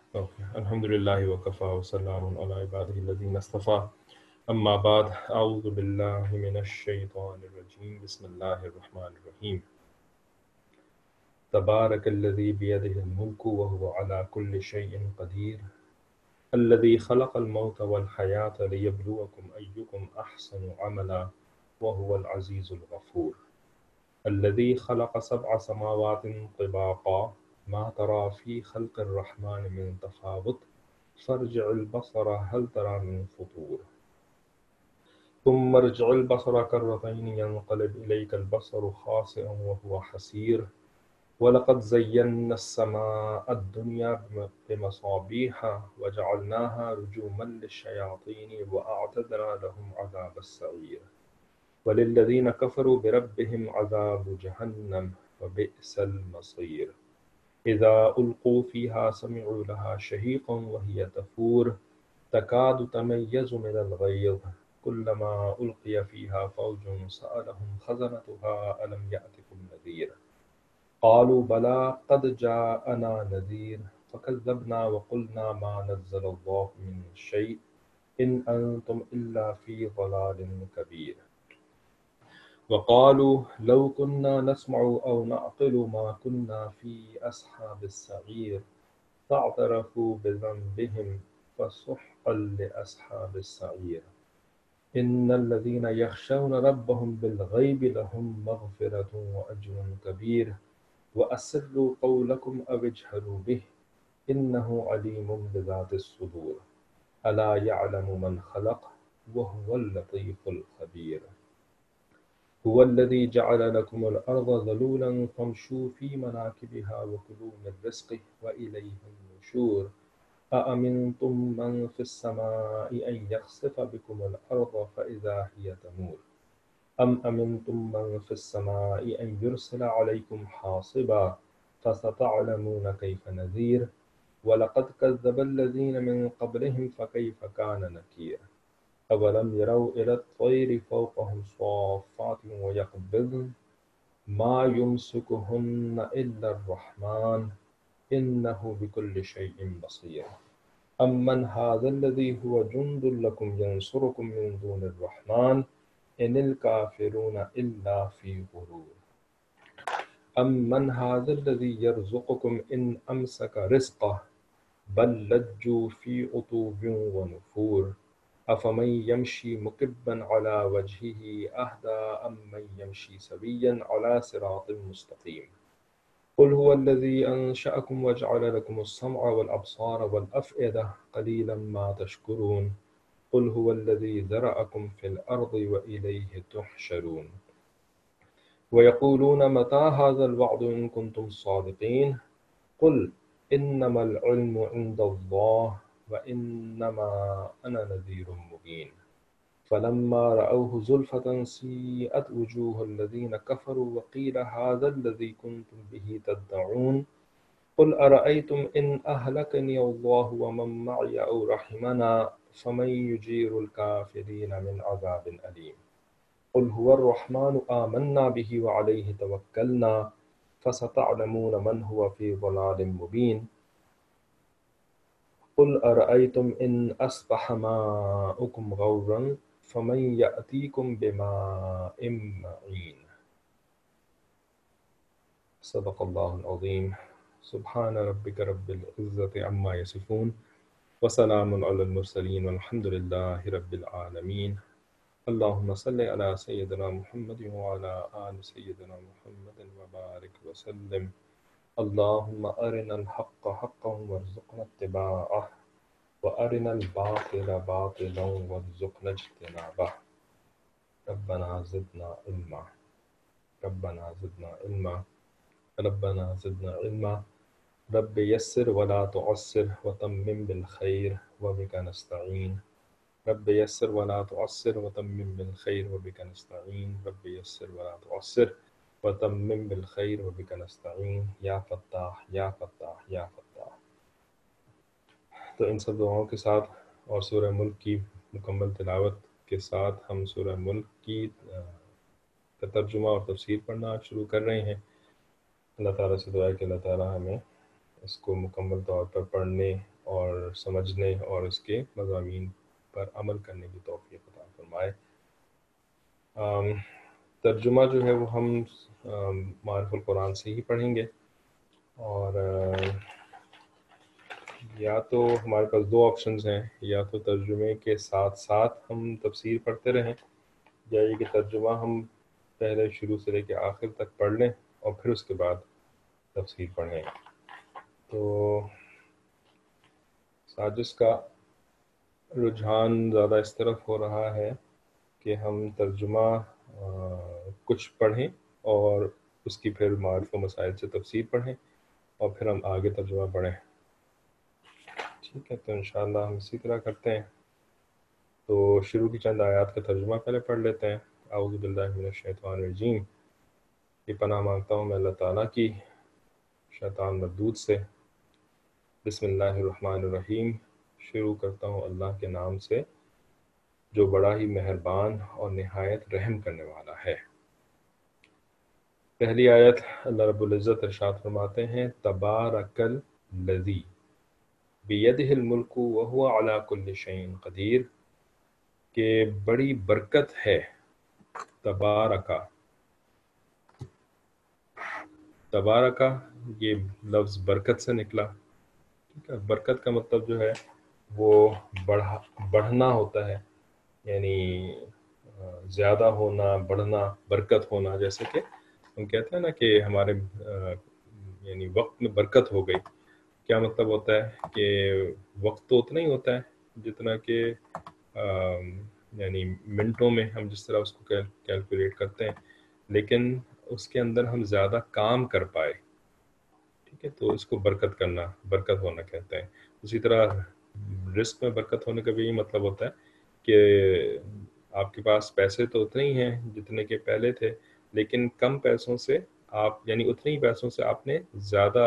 Okay. الحمد لله وكفى وسلام على عباده الذين اصطفى. أما بعد، أعوذ بالله من الشيطان الرجيم. بسم الله الرحمن الرحيم. تبارك الذي بيده الملك وهو على كل شيء قدير، الذي خلق الموت والحياة ليبلوكم أيكم أحسن عملا وهو العزيز الغفور. الذي خلق 7 سماوات طباقا ما ترى في خلق الرحمن من تفاوت فارجع البصر هل ترى من فطور ثم ارجع البصر كرتين ينقلب إليك البصر خاسئا وهو حسير ولقد زينا السماء الدنيا بمصابيح وجعلناها رجوما للشياطين وأعتدنا لهم عذاب السعير وللذين كفروا بربهم عذاب جهنم وبئس المصير إذا ألقوا فيها سمعوا لها شهيقا وهي تفور تكاد تميز من الغيظ كلما ألقي فيها فوج سألهم خزنتها ألم يأتكم نذير قالوا بلى قد جاءنا نذير فكذبنا وقلنا ما نزل الله من شيء إن أنتم إلا في ضلال كبير وقالوا لو كنا نسمع أو نعقل ما كنا في أصحاب السعير فاعترفوا بذنبهم فسحقا لأصحاب السعير إن الذين يخشون ربهم بالغيب لهم مغفرة وأجر كبير وأسروا قولكم أو اجهروا به إنه عليم بذات الصدور ألا يعلم من خلق وهو اللطيف الخبير هو الذي جعل لكم الأرض ذلولا فامشوا في مناكبها وكلوا من رزقه وإليه النشور أأمنتم من في السماء أن يخسف بكم الأرض فإذا هي تمور أم أمنتم من في السماء أن يرسل عليكم حاصبا فستعلمون كيف نذير ولقد كذب الذين من قبلهم فكيف كان نكير أولم يروا إلى الطير فوقهم صافات ويقبضن ما يمسكهن إلا الرحمن إنه بكل شيء بصير أمن هذا الذي هو جند لكم ينصركم من دون الرحمن إن الكافرون إلا في غرور أمن هذا الذي يرزقكم إن أمسك رزقه بل لجوا في عتو ونفور أفمن يمشي مكبا على وجهه أهدى أم من يمشي سويا على صراط مستقيم قل هو الذي أنشأكم وجعل لكم السمع والأبصار والأفئدة قليلا ما تشكرون قل هو الذي ذرأكم في الأرض وإليه تحشرون ويقولون متى هذا الوعد إن كنتم صادقين قل إنما العلم عند الله وإنما أنا نذير مبين فلما رأوه زلفة سيئت وجوه الذين كفروا وقيل هذا الذي كنتم به تدعون قل أرأيتم إن أهلكني الله ومن معي أو رحمنا فمن يجير الكافرين من عذاب أليم قل هو الرحمن آمنا به وعليه توكلنا فستعلمون من هو في ضلال مبين قل أرأيتم إن أصبح ماؤكم غورا فمن يأتيكم بماء معين صدق الله العظيم سبحان ربك رب العزة عما يصفون وسلام على المرسلين والحمد لله رب العالمين اللهم صل على سيدنا محمد وعلى آل سيدنا محمد وبارك وسلم اللهم أرنا الحق حقا وارزقنا اتباعه وأرنا الباطل باطلا وارزقنا اجتنابه ربنا زدنا علما ربنا زدنا علما ربنا زدنا علما رب يسر ولا تعسر وتمم بالخير وبك نستعين رب يسر ولا تعسر وتمم بالخير وبك نستعين رب يسر ولا تعسر وتمم بالخير وبك نستعين یا فتاح یا فتاح یا فتاح. تو ان سب دعاؤں کے ساتھ اور سورہ ملک کی مکمل تلاوت کے ساتھ ہم سورہ ملک کی کا ترجمہ اور تفسیر پڑھنا شروع کر رہے ہیں. اللہ تعالیٰ سے دعا ہے کہ اللہ تعالیٰ ہمیں اس کو مکمل طور پر پڑھنے اور سمجھنے اور اس کے مضامین پر عمل کرنے کی توفیق عطا فرمائے۔ ترجمہ جو ہے وہ ہم معارف القرآن سے ہی پڑھیں گے، اور یا تو ہمارے پاس دو آپشنز ہیں، یا تو ترجمے کے ساتھ ساتھ ہم تفسیر پڑھتے رہیں، یا یہ کہ ترجمہ ہم پہلے شروع سے لے کے آخر تک پڑھ لیں اور پھر اس کے بعد تفسیر پڑھیں۔ تو ساجس کا رجحان زیادہ اس طرف ہو رہا ہے کہ ہم ترجمہ کچھ پڑھیں اور اس کی پھر معارف و مسائل سے تفسیر پڑھیں اور پھر ہم آگے ترجمہ پڑھیں۔ ٹھیک ہے، تو انشاءاللہ ہم اسی طرح کرتے ہیں۔ تو شروع کی چند آیات کا ترجمہ پہلے پڑھ لیتے ہیں۔ اعوذ باللہ من الشیطان الرجیم، یہ پناہ مانگتا ہوں میں اللہ تعالیٰ کی شیطان مردود سے۔ بسم اللہ الرحمن الرحیم، شروع کرتا ہوں اللہ کے نام سے جو بڑا ہی مہربان اور نہایت رحم کرنے والا ہے۔ پہلی آیت اللہ رب العزت ارشاد فرماتے ہیں، تبارک الذی بیدہ الملک وہو علی کل شیء قدیر، کہ بڑی برکت ہے تبارکہ۔ تبارکہ یہ لفظ برکت سے نکلا، ٹھیک ہے۔ برکت کا مطلب جو ہے وہ بڑھنا ہوتا ہے، یعنی زیادہ ہونا، بڑھنا، برکت ہونا۔ جیسے کہ ہم کہتے ہیں نا کہ ہمارے یعنی وقت میں برکت ہو گئی، کیا مطلب ہوتا ہے کہ وقت تو اتنا ہی ہوتا ہے جتنا کہ یعنی منٹوں میں ہم جس طرح اس کو کیلکولیٹ کرتے ہیں، لیکن اس کے اندر ہم زیادہ کام کر پائے، ٹھیک ہے، تو اس کو برکت کرنا، برکت ہونا کہتے ہیں۔ اسی طرح رزق میں برکت ہونے کا بھی یہی مطلب ہوتا ہے کہ آپ کے پاس پیسے تو اتنے ہی ہیں جتنے کے پہلے تھے، لیکن کم پیسوں سے آپ، یعنی اتنے ہی پیسوں سے آپ نے زیادہ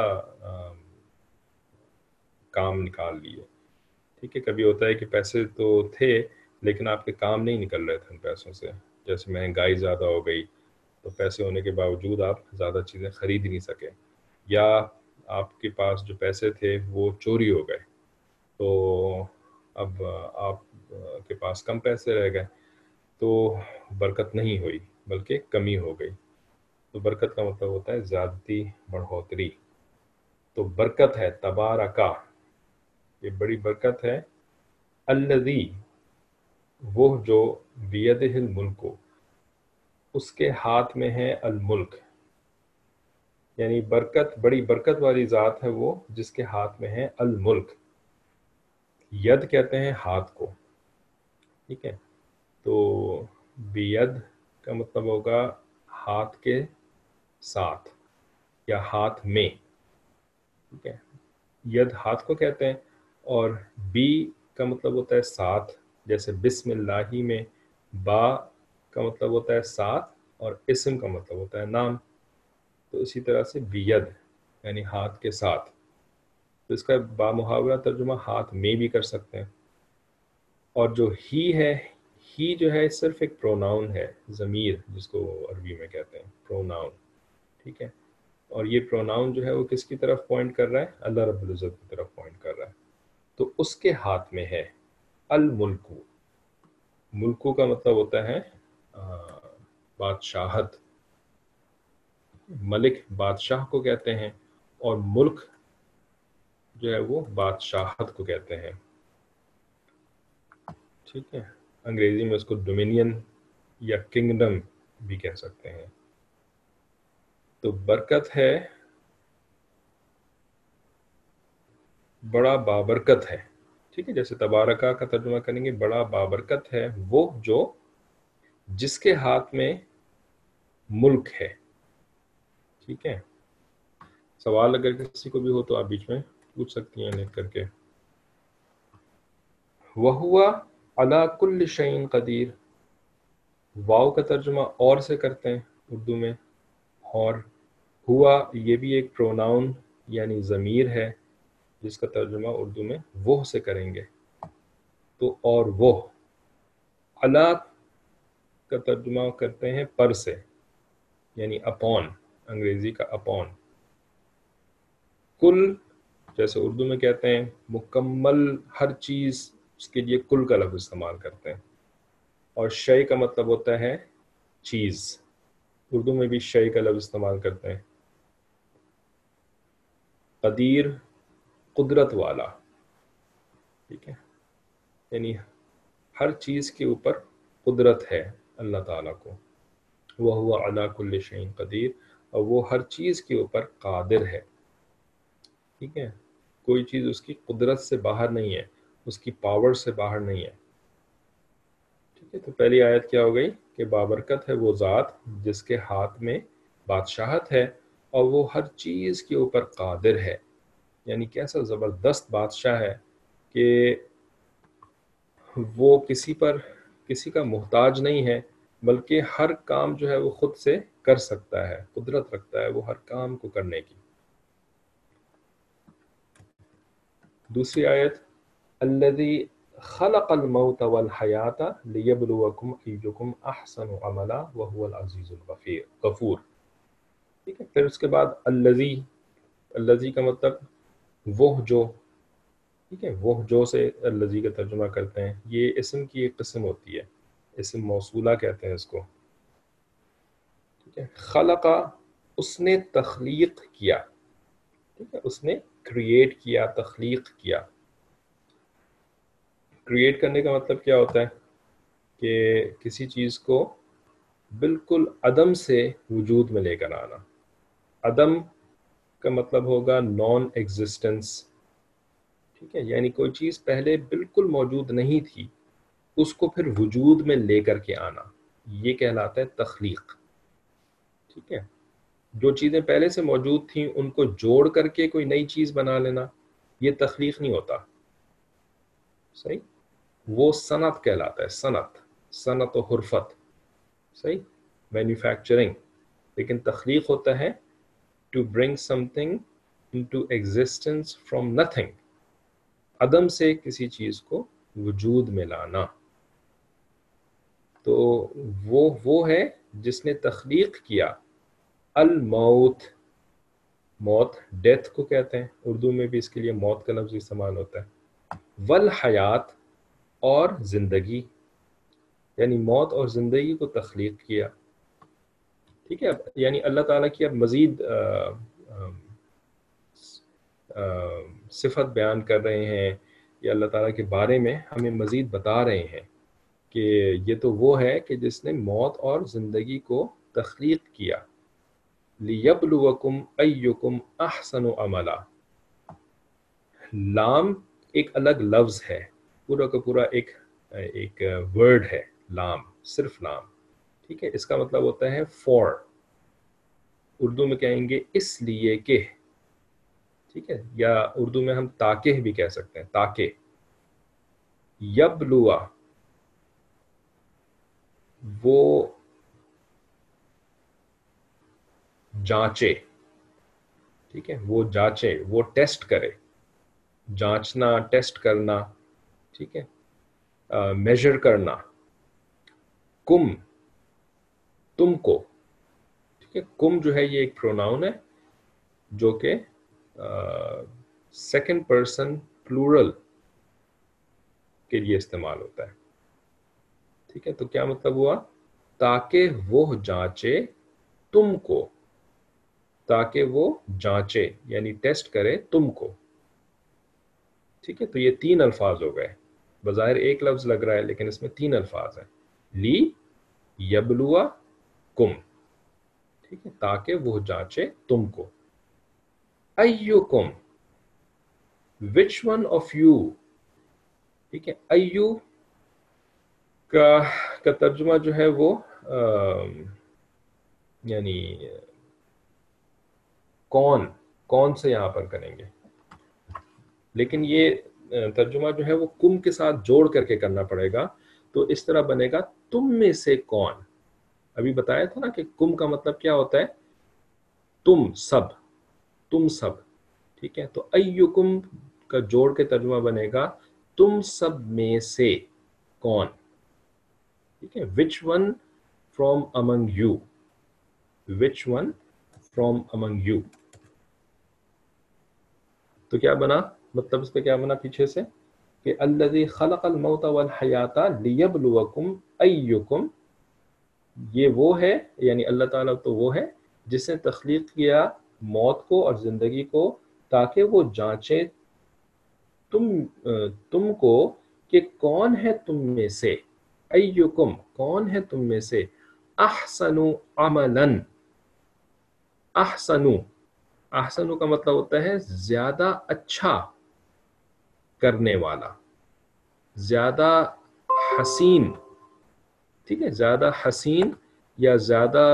کام نکال لیے، ٹھیک ہے۔ کبھی ہوتا ہے کہ پیسے تو تھے لیکن آپ کے کام نہیں نکل رہے تھے ان پیسوں سے، جیسے مہنگائی زیادہ ہو گئی تو پیسے ہونے کے باوجود آپ زیادہ چیزیں خرید نہیں سکے، یا آپ کے پاس جو پیسے تھے وہ چوری ہو گئے تو اب آپ کے پاس کم پیسے رہ گئے، تو برکت نہیں ہوئی بلکہ کمی ہو گئی۔ تو برکت کا مطلب ہوتا ہے زیادتی، بڑھوتری۔ تو برکت ہے تبارکہ، یہ بڑی برکت ہے، الذی وہ جو بیدہ الملک اس کے ہاتھ میں ہے الملک، یعنی برکت، بڑی برکت والی ذات ہے وہ جس کے ہاتھ میں ہے الملک۔ ید کہتے ہیں ہاتھ کو، ٹھیک ہے۔ تو بید کا مطلب ہوگا ہاتھ کے ساتھ یا ہاتھ میں، ٹھیک ہے۔ ید ہاتھ کو کہتے ہیں، اور بی کا مطلب ہوتا ہے ساتھ، جیسے بسم اللہ میں با کا مطلب ہوتا ہے ساتھ اور اسم کا مطلب ہوتا ہے نام، تو اسی طرح سے بید یعنی ہاتھ کے ساتھ۔ تو اس کا بامحاورہ ترجمہ ہاتھ میں بھی کر سکتے ہیں۔ اور جو ہی ہے، ہی جو ہے صرف ایک پروناؤن ہے، ضمیر جس کو عربی میں کہتے ہیں پروناؤن، ٹھیک ہے۔ اور یہ پروناؤن جو ہے وہ کس کی طرف پوائنٹ کر رہا ہے؟ اللہ رب العزت کی طرف پوائنٹ کر رہا ہے۔ تو اس کے ہاتھ میں ہے الملک۔ ملکو کا مطلب ہوتا ہے بادشاہت، ملک بادشاہ کو کہتے ہیں، اور ملک جو ہے وہ بادشاہت کو کہتے ہیں، ٹھیک ہے۔ انگریزی میں اس کو ڈومینین یا کنگڈم بھی کہہ سکتے ہیں۔ تو برکت ہے، بڑا بابرکت ہے، ٹھیک ہے۔ جیسے تبارکہ کا ترجمہ کریں گے بڑا بابرکت ہے وہ جو جس کے ہاتھ میں ملک ہے، ٹھیک ہے۔ سوال اگر کسی کو بھی ہو تو آپ بیچ میں پوچھ سکتی ہیں لکھ کر کے۔ وَهُوَ عَلَى كُلِّ شَيْءٍ قدیر، واو کا ترجمہ اور سے کرتے ہیں اردو میں، اور ہوا یہ بھی ایک پروناؤن یعنی ضمیر ہے جس کا ترجمہ اردو میں وہ سے کریں گے، تو اور وہ۔ علا کا ترجمہ کرتے ہیں پر سے، یعنی اپون، انگریزی کا اپون۔ کل جیسے اردو میں کہتے ہیں مکمل ہر چیز، اس کے لیے کل کا لفظ استعمال کرتے ہیں، اور شے کا مطلب ہوتا ہے چیز، اردو میں بھی شے کا لفظ استعمال کرتے ہیں. قدیر، قدرت والا، ٹھیک ہے، یعنی ہر چیز کے اوپر قدرت ہے اللہ تعالیٰ کو. وَهُوَ عَلَى كُلِّ شَيْءٍ قدیر، اور وہ ہر چیز کے اوپر قادر ہے. ٹھیک ہے، کوئی چیز اس کی قدرت سے باہر نہیں ہے، اس کی پاور سے باہر نہیں ہے. ٹھیک ہے، تو پہلی آیت کیا ہو گئی کہ بابرکت ہے وہ ذات جس کے ہاتھ میں بادشاہت ہے اور وہ ہر چیز کے اوپر قادر ہے. یعنی کیسا زبردست بادشاہ ہے کہ وہ کسی کا محتاج نہیں ہے، بلکہ ہر کام جو ہے وہ خود سے کر سکتا ہے، قدرت رکھتا ہے وہ ہر کام کو کرنے کی. دوسری آیت الذی خلق الموت والحیات لیبلوکم ایکم احسن عملا وهو العزیز الغفور. ٹھیک ہے، پھر اس کے بعد الذی کا مطلب وہ جو، ٹھیک ہے، وہ جو سے الذی کا ترجمہ کرتے ہیں. یہ اسم کی ایک قسم ہوتی ہے، اسم موصولہ کہتے ہیں اس کو. ٹھیک ہے، خلق، اس نے تخلیق کیا. ٹھیک ہے، اس نے کریٹ کیا، تخلیق کیا. کریٹ کرنے کا مطلب کیا ہوتا ہے کہ کسی چیز کو بالکل عدم سے وجود میں لے کر آنا. عدم کا مطلب ہوگا نان ایگزسٹنس. ٹھیک ہے، یعنی کوئی چیز پہلے بالکل موجود نہیں تھی، اس کو پھر وجود میں لے کر کے آنا، یہ کہلاتا ہے تخلیق. ٹھیک ہے، جو چیزیں پہلے سے موجود تھیں ان کو جوڑ کر کے کوئی نئی چیز بنا لینا، یہ تخلیق نہیں ہوتا. صحیح، وہ صنعت کہلاتا ہے، صنعت و حرفت. صحیح، مینوفیکچرنگ. لیکن تخلیق ہوتا ہے to bring something into existence from nothing، عدم سے کسی چیز کو وجود میں لانا. تو وہ ہے جس نے تخلیق کیا. الموت، موت، ڈیتھ کو کہتے ہیں، اردو میں بھی اس کے لیے موت کا لفظ استعمال ہوتا ہے. والحیات، اور زندگی، یعنی موت اور زندگی کو تخلیق کیا. ٹھیک ہے، یعنی اللہ تعالیٰ کی اب مزید صفت بیان کر رہے ہیں، یا اللہ تعالیٰ کے بارے میں ہمیں مزید بتا رہے ہیں کہ یہ تو وہ ہے کہ جس نے موت اور زندگی کو تخلیق کیا. لیبلوکم ایکم احسن عملا. لام ایک الگ لفظ ہے، پورا کا پورا ایک ورڈ ہے لام، صرف لام. ٹھیک ہے، اس کا مطلب ہوتا ہے فور. اردو میں کہیں گے اس لیے کہ، ٹھیک ہے، یا اردو میں ہم تاکہ بھی کہہ سکتے ہیں، تاکہ. یبلوا، وہ جانچے. ٹھیک ہے، وہ جانچے، وہ ٹیسٹ کرے. جانچنا، ٹیسٹ کرنا. ٹھیک ہے، میجر کرنا. کم، تم کو. ٹھیک ہے، کم جو ہے یہ ایک پروناؤن ہے جو کہ سیکنڈ پرسن پلورل کے لیے استعمال ہوتا ہے. ٹھیک ہے، تو کیا مطلب ہوا؟ تاکہ وہ جانچے تم کو. تاکہ وہ جانچے یعنی ٹیسٹ کرے تم کو. ٹھیک ہے، تو یہ تین الفاظ ہو گئے. بظاہر ایک لفظ لگ رہا ہے لیکن اس میں تین الفاظ ہیں. لی یبلوا کم. ٹھیک ہے، تاکہ وہ جانچے تم کو. ایکم، وچ ون آف یو. ٹھیک ہے، ایو کا ترجمہ جو ہے وہ یعنی کون سے یہاں پر کریں گے، لیکن یہ ترجمہ جو ہے وہ کم کے ساتھ جوڑ کر کے کرنا پڑے گا. تو اس طرح بنے گا تم میں سے کون. ابھی بتایا تھا نا کہ کم کا مطلب کیا ہوتا ہے، تم سب، تم سب. ٹھیک ہے، تو ایکم کا جوڑ کے ترجمہ بنے گا تم سب میں سے کون. ٹھیک ہے، which one from among you, which one from among you. تو کیا بنا مطلب اس پہ کیا بنا پیچھے سے کہ الذی خلق الموت والحیات لیبلوکم ایکم، یہ وہ ہے یعنی اللہ تعالیٰ تو وہ ہے جس نے تخلیق کیا موت کو اور زندگی کو تاکہ وہ جانچے تم کو کہ کون ہے تم میں سے، ایکم کون ہے تم میں سے، احسن عملا، احسن کا مطلب ہوتا ہے زیادہ اچھا کرنے والا، زیادہ حسین، ٹھیک ہے، زیادہ حسین یا زیادہ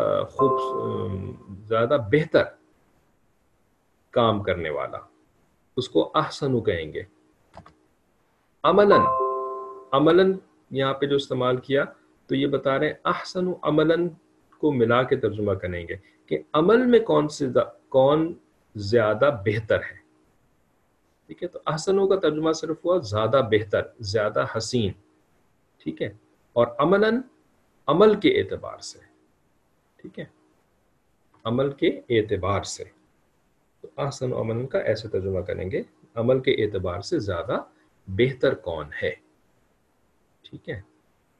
زیادہ بہتر کام کرنے والا، اس کو احسن کہیں گے۔ عملاً، عملاً یہاں پہ جو استعمال کیا تو یہ بتا رہے ہیں احسن عملاً کو ملا کے ترجمہ کریں گے کہ عمل میں کون زیادہ بہتر ہے، ٹھیک ہے۔ تو احسنوں کا ترجمہ صرف ہوا زیادہ بہتر، زیادہ حسین، ٹھیک ہے، اور عملاً عمل کے اعتبار سے، ٹھیک ہے، عمل کے اعتبار سے۔ تو احسن عملاً کا ایسے ترجمہ کریں گے عمل کے اعتبار سے زیادہ بہتر کون ہے، ٹھیک ہے۔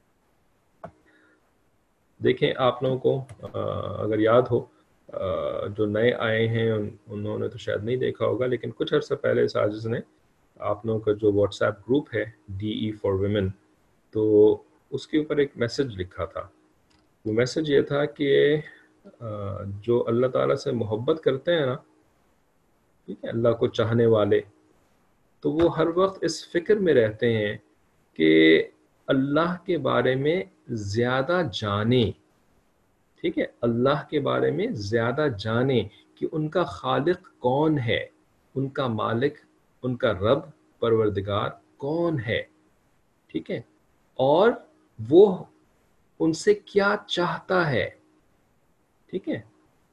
دیکھیں آپ لوگوں کو اگر یاد ہو، جو نئے آئے ہیں انہوں نے تو شاید نہیں دیکھا ہوگا، لیکن کچھ عرصہ پہلے ساجد نے آپ لوگوں کا جو واٹس ایپ گروپ ہے DE فار ویمن، تو اس کے اوپر ایک میسج لکھا تھا۔ وہ میسج یہ تھا کہ جو اللہ تعالیٰ سے محبت کرتے ہیں نا، ٹھیک ہے، اللہ کو چاہنے والے، تو وہ ہر وقت اس فکر میں رہتے ہیں کہ اللہ کے بارے میں زیادہ جانیں، ٹھیک ہے، اللہ کے بارے میں زیادہ جانیں کہ ان کا خالق کون ہے، ان کا مالک، ان کا رب پروردگار کون ہے، ٹھیک ہے، اور وہ ان سے کیا چاہتا ہے، ٹھیک ہے۔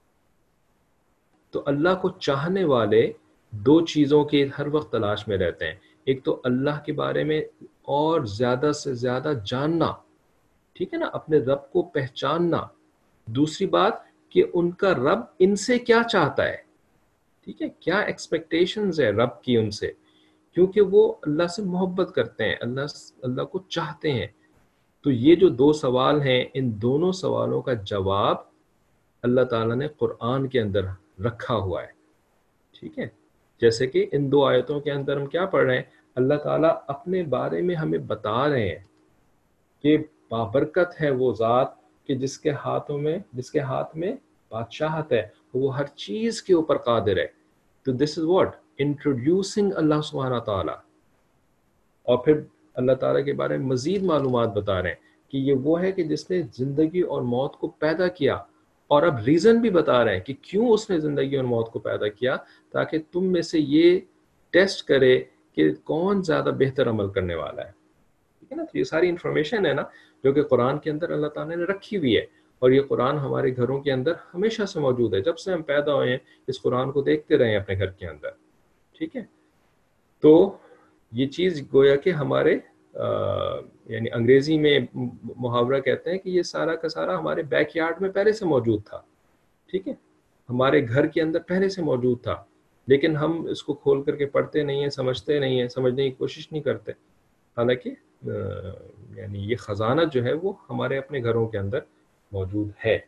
تو اللہ کو چاہنے والے دو چیزوں کی ہر وقت تلاش میں رہتے ہیں، ایک تو اللہ کے بارے میں اور زیادہ سے زیادہ جاننا، ٹھیک ہے نا، اپنے رب کو پہچاننا، دوسری بات کہ ان کا رب ان سے کیا چاہتا ہے، ٹھیک ہے، کیا ایکسپیکٹیشنز ہے رب کی ان سے، کیونکہ وہ اللہ سے محبت کرتے ہیں، اللہ کو چاہتے ہیں۔ تو یہ جو دو سوال ہیں، ان دونوں سوالوں کا جواب اللہ تعالیٰ نے قرآن کے اندر رکھا ہوا ہے، ٹھیک ہے۔ جیسے کہ ان دو آیتوں کے اندر ہم کیا پڑھ رہے ہیں، اللہ تعالیٰ اپنے بارے میں ہمیں بتا رہے ہیں کہ بابرکت ہے وہ ذات کہ جس کے ہاتھ میں بادشاہت ہے، وہ ہر چیز کے اوپر قادر ہے۔ تو دس از واٹ انٹروڈیوسنگ اللہ سبحانہ تعالیٰ، اور پھر اللہ تعالیٰ کے بارے میں مزید معلومات بتا رہے ہیں کہ یہ وہ ہے کہ جس نے زندگی اور موت کو پیدا کیا، اور اب ریزن بھی بتا رہے ہیں کہ کیوں اس نے زندگی اور موت کو پیدا کیا، تاکہ تم میں سے یہ ٹیسٹ کرے کہ کون زیادہ بہتر عمل کرنے والا ہے، ٹھیک ہے نا۔ تو یہ ساری انفارمیشن ہے نا جو کہ قرآن کے اندر اللہ تعالیٰ نے رکھی ہوئی ہے، اور یہ قرآن ہمارے گھروں کے اندر ہمیشہ سے موجود ہے، جب سے ہم پیدا ہوئے ہیں اس قرآن کو دیکھتے رہے ہیں اپنے گھر کے اندر، ٹھیک ہے۔ تو یہ چیز گویا کہ ہمارے یعنی انگریزی میں محاورہ کہتے ہیں کہ یہ سارا کا سارا ہمارے بیک یارڈ میں پہلے سے موجود تھا، ٹھیک ہے، ہمارے گھر کے اندر پہلے سے موجود تھا، لیکن ہم اس کو کھول کر کے پڑھتے نہیں ہیں، سمجھتے نہیں ہیں، سمجھنے کی کوشش نہیں کرتے، حالانکہ یعنی یہ خزانہ جو ہے وہ ہمارے اپنے گھروں کے اندر موجود ہے۔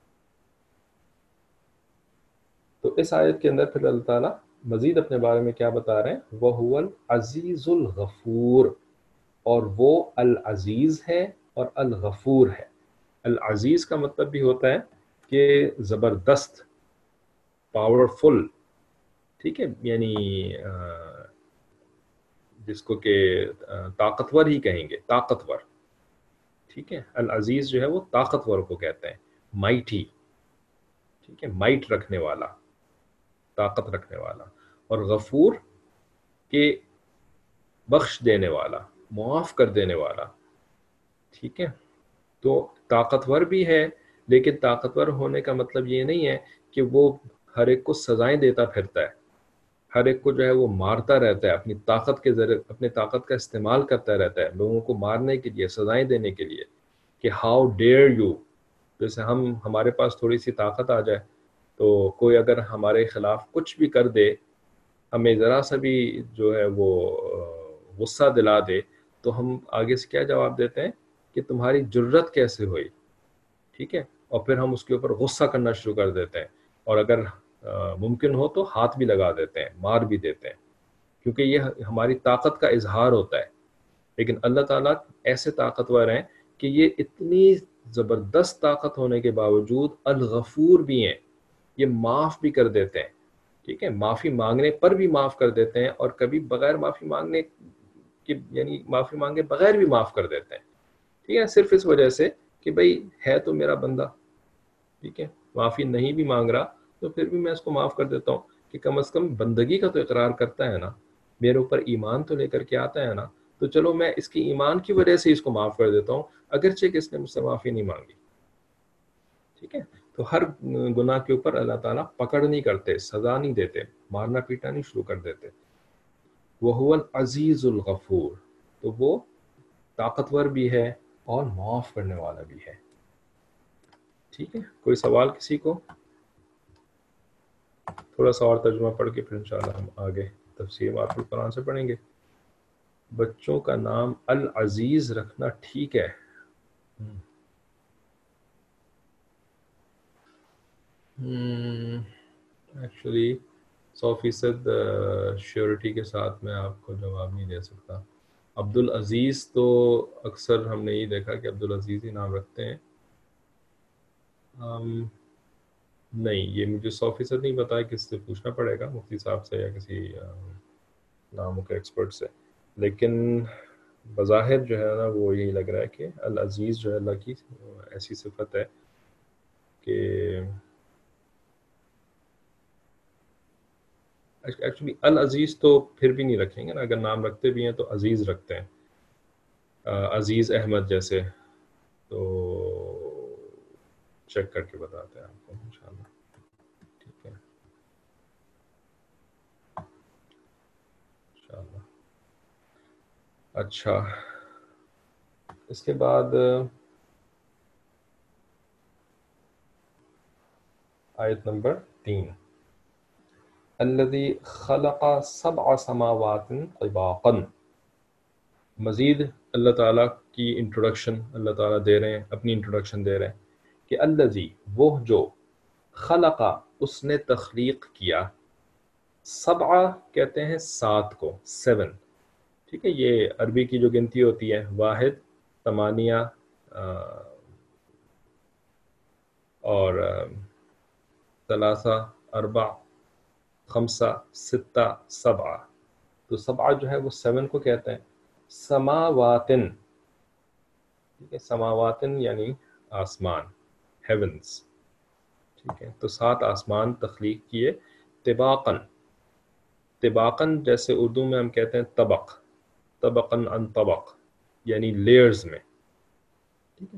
تو اس آیت کے اندر پھر اللہ تعالیٰ مزید اپنے بارے میں کیا بتا رہے ہیں، وَهُوَ الْعَزِيزُ الْغَفُورُ، اور وہ العزیز ہے اور الغفور ہے۔ العزیز کا مطلب بھی ہوتا ہے کہ زبردست، پاورفل، ٹھیک ہے، یعنی جس کو کہ طاقتور ہی کہیں گے، طاقتور، ٹھیک ہے۔ العزیز جو ہے وہ طاقتور کو کہتے ہیں، مائٹی، ٹھیک ہے، مائٹ رکھنے والا، طاقت رکھنے والا، اور غفور کے بخش دینے والا، معاف کر دینے والا، ٹھیک ہے۔ تو طاقتور بھی ہے، لیکن طاقتور ہونے کا مطلب یہ نہیں ہے کہ وہ ہر ایک کو سزائیں دیتا پھرتا ہے، ہر ایک کو جو ہے وہ مارتا رہتا ہے، اپنی طاقت کے ذریعے اپنی طاقت کا استعمال کرتا رہتا ہے لوگوں کو مارنے کے لیے، سزائیں دینے کے لیے، کہ ہاؤ ڈیئر یو۔ جیسے ہمارے پاس تھوڑی سی طاقت آ جائے تو کوئی اگر ہمارے خلاف کچھ بھی کر دے ہمیں ذرا سا بھی جو ہے وہ غصہ دلا دے تو ہم آگے سے کیا جواب دیتے ہیں کہ تمہاری جرت کیسے ہوئی، ٹھیک ہے، اور پھر ہم اس کے اوپر غصہ کرنا شروع کر دیتے ہیں، اور اگر ممکن ہو تو ہاتھ بھی لگا دیتے ہیں، مار بھی دیتے ہیں، کیونکہ یہ ہماری طاقت کا اظہار ہوتا ہے۔ لیکن اللہ تعالیٰ ایسے طاقتور ہیں کہ یہ اتنی زبردست طاقت ہونے کے باوجود الغفور بھی ہیں، یہ معاف بھی کر دیتے ہیں، ٹھیک ہے، معافی مانگنے پر بھی معاف کر دیتے ہیں، اور کبھی بغیر معافی مانگنے کی یعنی معافی مانگے بغیر بھی معاف کر دیتے ہیں، ٹھیک ہے، صرف اس وجہ سے کہ بھئی ہے تو میرا بندہ، ٹھیک ہے، معافی نہیں بھی مانگ رہا تو پھر بھی میں اس کو معاف کر دیتا ہوں کہ کم از کم بندگی کا تو اقرار کرتا ہے نا، میرے اوپر ایمان تو لے کر کے آتا ہے نا، تو چلو میں اس کی ایمان کی وجہ سے اس کو معاف کر دیتا ہوں، اگرچہ کہ اس نے مجھ سے معافی نہیں مانگی، ٹھیک ہے۔ تو ہر گناہ کے اوپر اللہ تعالیٰ پکڑ نہیں کرتے، سزا نہیں دیتے، مارنا پیٹنا نہیں شروع کر دیتے۔ وَهُوَ الْعَزِيزُ الْغَفُورُ، تو وہ طاقتور بھی ہے اور معاف کرنے والا بھی ہے، ٹھیک ہے۔ کوئی سوال کسی کو؟ تھوڑا سا اور ترجمہ پڑھ کے پھر انشاءاللہ ہم آگے تفسیر آپ قرآن سے پڑھیں گے۔ بچوں کا نام العزیز رکھنا ٹھیک ہے؟ ایکچولی 100% شیورٹی کے ساتھ میں آپ کو جواب نہیں دے سکتا۔ عبدالعزیز تو اکثر ہم نے یہ دیکھا کہ عبدالعزیز ہی نام رکھتے ہیں۔ نہیں، یہ مجھے 100% نہیں پتا ہے، کس سے پوچھنا پڑے گا، مفتی صاحب سے یا کسی ناموں کے ایکسپرٹ سے، لیکن بظاہر جو ہے نا وہ یہی لگ رہا ہے کہ العزیز جو ہے اللہ کی ایسی صفت ہے کہ ایکچولی العزیز تو پھر بھی نہیں رکھیں گے نا، اگر نام رکھتے بھی ہیں تو عزیز رکھتے ہیں، عزیز احمد جیسے، تو چیک کر کے بتاتے ہیں آپ کو انشاءاللہ، ٹھیک ہے انشاءاللہ۔ اچھا، اس کے بعد آیت نمبر 3، الذی خلق 7 سماوات طباقا۔ مزید اللہ تعالیٰ کی انٹروڈکشن اللہ تعالیٰ دے رہے ہیں، اپنی انٹروڈکشن دے رہے ہیں کہ الذی، وہ جو، خلق، اس نے تخلیق کیا، 7 کہتے ہیں 7 کو، 7، ٹھیک ہے، یہ عربی کی جو گنتی ہوتی ہے، واحد، ثمانیہ اور ثلاثہ، اربع، خمسہ، ستہ، 7، تو 7 جو ہے وہ 7 کو کہتے ہیں۔ سماواتن، ٹھیک ہے، سماواتن یعنی آسمان، ہیونز، ٹھیک ہے، تو 7 آسمان تخلیق کیے، طباقاً، طباقاً جیسے اردو میں ہم کہتے ہیں طبق، طبقاً عن طبق، یعنی لیئرز میں، ٹھیک ہے۔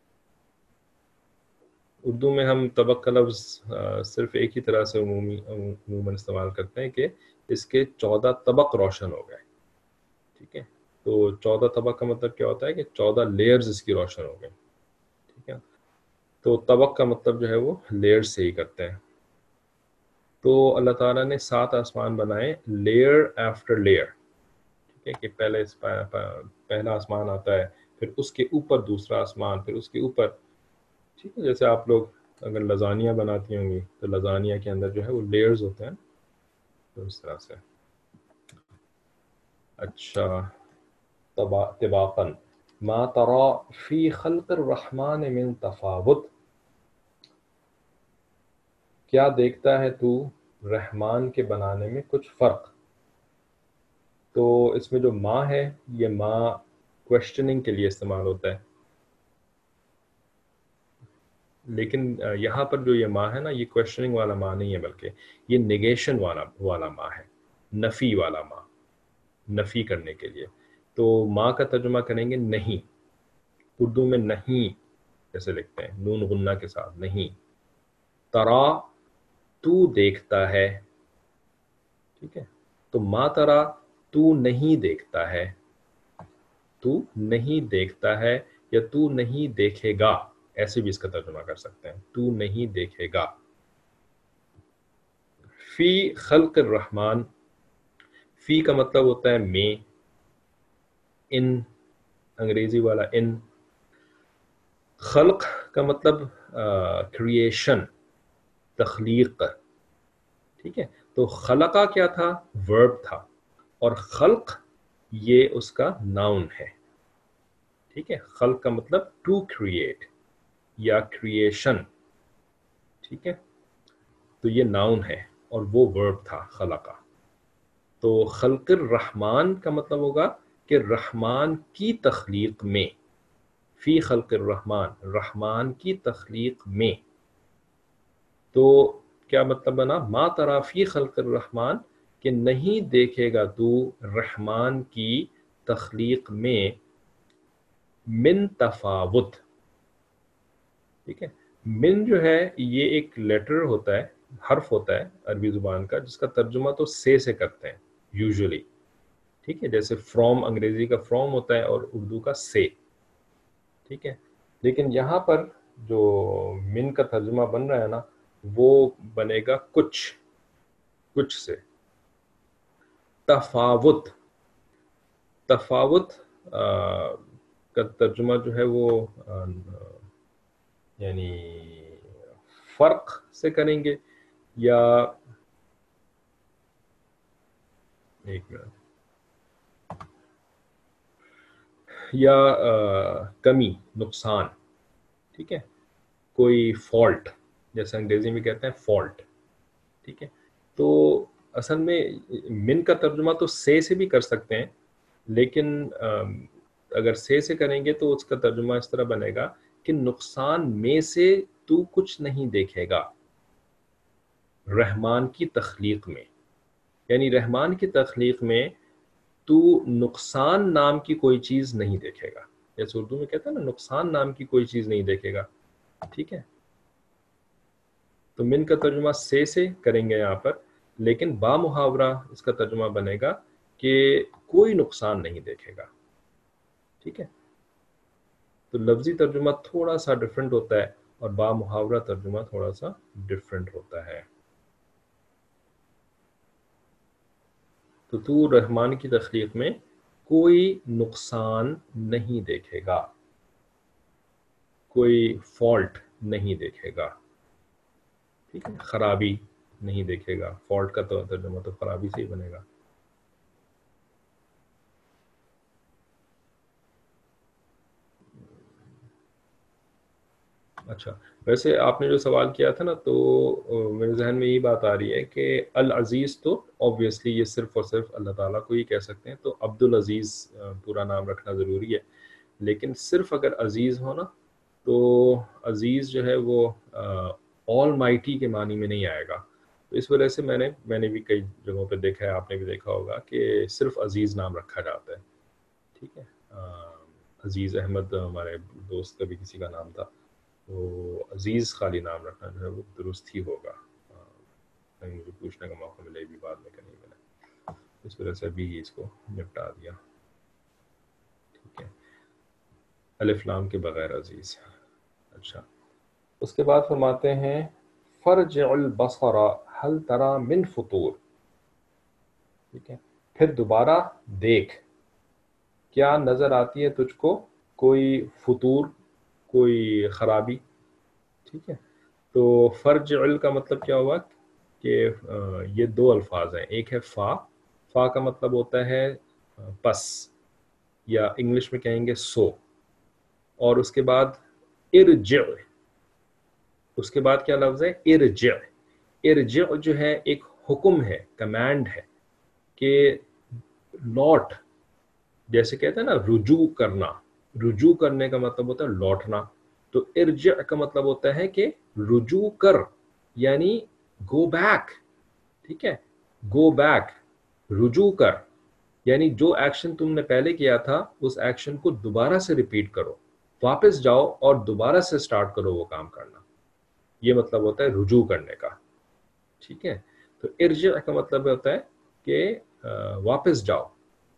اردو میں ہم طبق کا لفظ صرف ایک ہی طرح سے عموماً استعمال کرتے ہیں کہ اس کے 14 طبق روشن ہو گئے، ٹھیک ہے، تو 14 طبق کا مطلب کیا ہوتا ہے کہ 14 لیئرز اس کی روشن ہو گئے، ٹھیک ہے، تو طبق کا مطلب جو ہے وہ لیئر سے ہی کرتے ہیں۔ تو اللہ تعالیٰ نے 7 آسمان بنائے، لیئر آفٹر لیئر، ٹھیک ہے، کہ پہلا آسمان آتا ہے، پھر اس کے اوپر دوسرا آسمان، پھر اس کے اوپر، ٹھیک ہے، جیسے آپ لوگ اگر لزانیہ بناتی ہوں گی تو لزانیہ کے اندر جو ہے وہ لیئرز ہوتے ہیں، تو اس طرح سے۔ اچھا، طباقاً، ما ترى فی خلق الرحمن من تفاوت، کیا دیکھتا ہے تو رحمان کے بنانے میں کچھ فرق۔ تو اس میں جو ما ہے، یہ ما کوشچننگ کے لیے استعمال ہوتا ہے، لیکن یہاں پر جو یہ ما ہے نا، یہ کوشچننگ والا ما نہیں ہے، بلکہ یہ نیگیشن والا ما ہے، نفی والا ما، نفی کرنے کے لیے۔ تو ما کا ترجمہ کریں گے نہیں، اردو میں نہیں جیسے لکھتے ہیں، نون غنہ کے ساتھ، نہیں۔ ترا، تو دیکھتا ہے، ٹھیک ہے، تو ما ترا، تو نہیں دیکھتا ہے، تو نہیں دیکھتا ہے، یا تو نہیں دیکھے گا، ایسے بھی اس کا ترجمہ کر سکتے ہیں، تو نہیں دیکھے گا۔ فی خلق الرحمن، فی کا مطلب ہوتا ہے میں، ان انگریزی والا ان، خلق کا مطلب کریشن، تخلیق، ٹھیک ہے. تو خلقہ کیا تھا؟ ورب تھا، اور خلق یہ اس کا ناؤن ہے. ٹھیک ہے، خلق کا مطلب ٹو کریٹ یا کریشن. ٹھیک ہے، تو یہ ناؤن ہے اور وہ ورب تھا خلقہ. تو خلق الرحمن کا مطلب ہوگا کہ رحمان کی تخلیق میں، فی خلق الرحمن، رحمان کی تخلیق میں. تو کیا مطلب بنا؟ ما ترا فی خلق الرحمن، کہ نہیں دیکھے گا تو رحمان کی تخلیق میں من تفاوت. ٹھیک ہے، من جو ہے یہ ایک لیٹر ہوتا ہے، حرف ہوتا ہے عربی زبان کا، جس کا ترجمہ تو سے کرتے ہیں یوزولی. ٹھیک ہے، جیسے فرام انگریزی کا فرام ہوتا ہے اور اردو کا سے. ٹھیک ہے، لیکن یہاں پر جو من کا ترجمہ بن رہا ہے نا، وہ بنے گا کچھ سے. تفاوت، تفاوت کا ترجمہ جو ہے وہ یعنی فرق سے کریں گے، یا ایک منٹ، یا کمی، نقصان. ٹھیک ہے، کوئی فالٹ، جیسے انگریزی میں کہتے ہیں فالٹ. ٹھیک ہے، تو اصل میں من کا ترجمہ تو سے بھی کر سکتے ہیں، لیکن اگر سے کریں گے تو اس کا ترجمہ اس طرح بنے گا کہ نقصان میں سے تو کچھ نہیں دیکھے گا رحمان کی تخلیق میں. یعنی رحمان کی تخلیق میں تو نقصان نام کی کوئی چیز نہیں دیکھے گا. جیسے اردو میں کہتے ہیں نا، نقصان نام کی کوئی چیز نہیں دیکھے گا. ٹھیک ہے، تو من کا ترجمہ سے کریں گے یہاں پر، لیکن با محاورہ اس کا ترجمہ بنے گا کہ کوئی نقصان نہیں دیکھے گا. ٹھیک ہے، تو لفظی ترجمہ تھوڑا سا ڈیفرنٹ ہوتا ہے اور با محاورہ ترجمہ تھوڑا سا ڈیفرنٹ ہوتا ہے. تو رحمان کی تخلیق میں کوئی نقصان نہیں دیکھے گا، کوئی فالٹ نہیں دیکھے گا. ٹھیک ہے، خرابی نہیں دیکھے گا. فالٹ کا تو ترجمہ تو خرابی سے ہی بنے گا. اچھا، ویسے آپ نے جو سوال کیا تھا نا، تو میرے ذہن میں یہی بات آ رہی ہے کہ العزیز تو آبویسلی یہ صرف اور صرف اللہ تعالیٰ کو ہی کہہ سکتے ہیں، تو عبد العزیز پورا نام رکھنا ضروری ہے. لیکن صرف اگر عزیز ہو نا، تو عزیز جو ہے وہ آل مائٹی کے معنی میں نہیں آئے گا. تو اس وجہ سے میں نے بھی کئی جگہوں پہ دیکھا ہے، آپ نے بھی دیکھا ہوگا کہ صرف عزیز نام رکھا جاتا ہے. ٹھیک ہے، عزیز احمد ہمارے دوست کا بھی کسی کا نام تھا، تو عزیز خالی نام رکھنا جو ہے وہ درست ہی ہوگا. مجھے پوچھنے کا موقع ملے بھی بعد میں کہ نہیں ملے، اس وجہ سے ابھی اس کو نپٹا دیا. ٹھیک ہے، الف لام کے بغیر عزیز. اچھا، اس کے بعد فرماتے ہیں فرجع البصر هل ترى من فطور. ٹھیک ہے، پھر دوبارہ دیکھ، کیا نظر آتی ہے تجھ کو کوئی فطور، کوئی خرابی. ٹھیک ہے، تو فرجع کا مطلب کیا ہوا کہ یہ دو الفاظ ہیں. ایک ہے فا کا مطلب ہوتا ہے پس، یا انگلش میں کہیں گے سو. اور اس کے بعد ارجع، اس کے بعد کیا لفظ ہے؟ ارجع. ارجع جو ہے ایک حکم ہے، کمانڈ ہے کہ لوٹ. جیسے کہتے ہیں نا رجوع کرنا، رجوع کرنے کا مطلب ہوتا ہے لوٹنا. تو ارجع کا مطلب ہوتا ہے کہ رجوع کر، یعنی گو بیک. ٹھیک ہے، گو بیک، رجوع کر، یعنی جو ایکشن تم نے پہلے کیا تھا اس ایکشن کو دوبارہ سے ریپیٹ کرو، واپس جاؤ اور دوبارہ سے سٹارٹ کرو وہ کام کرنا. یہ مطلب ہوتا ہے رجوع کرنے کا. ٹھیک ہے، تو ارجع کا مطلب ہوتا ہے کہ واپس جاؤ.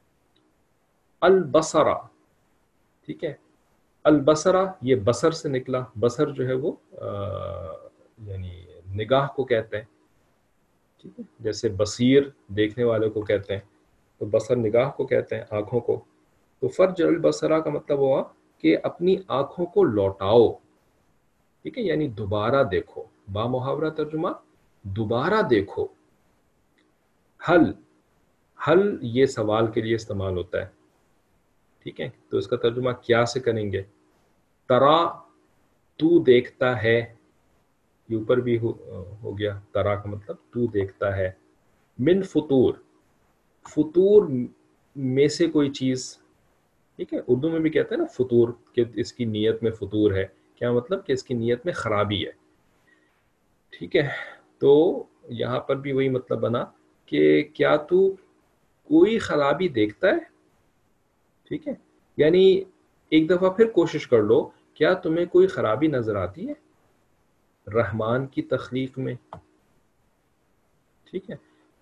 البصرہ، ٹھیک ہے، البصرہ یہ بصر سے نکلا. بصر جو ہے وہ یعنی نگاہ کو کہتے ہیں. ٹھیک ہے، جیسے بصیر دیکھنے والے کو کہتے ہیں. تو بصر نگاہ کو کہتے ہیں، آنکھوں کو. تو فرج البصرہ کا مطلب ہوا کہ اپنی آنکھوں کو لوٹاؤ. ٹھیک ہے، یعنی دوبارہ دیکھو. با محاورہ ترجمہ دوبارہ دیکھو. حل، حل یہ سوال کے لیے استعمال ہوتا ہے. ٹھیک ہے، تو اس کا ترجمہ کیا سے کریں گے. ترا، تو دیکھتا ہے، یہ اوپر بھی ہو گیا. ترا کا مطلب تو دیکھتا ہے. من فطور، فطور میں سے کوئی چیز. ٹھیک ہے، اردو میں بھی کہتے ہیں نا فطور، کہ اس کی نیت میں فطور ہے. کیا مطلب کہ اس کی نیت میں خرابی ہے. ٹھیک ہے، تو یہاں پر بھی وہی مطلب بنا کہ کیا تو کوئی خرابی دیکھتا ہے. ٹھیک ہے، یعنی ایک دفعہ پھر کوشش کر لو، کیا تمہیں کوئی خرابی نظر آتی ہے رحمان کی تخلیق میں. ٹھیک ہے،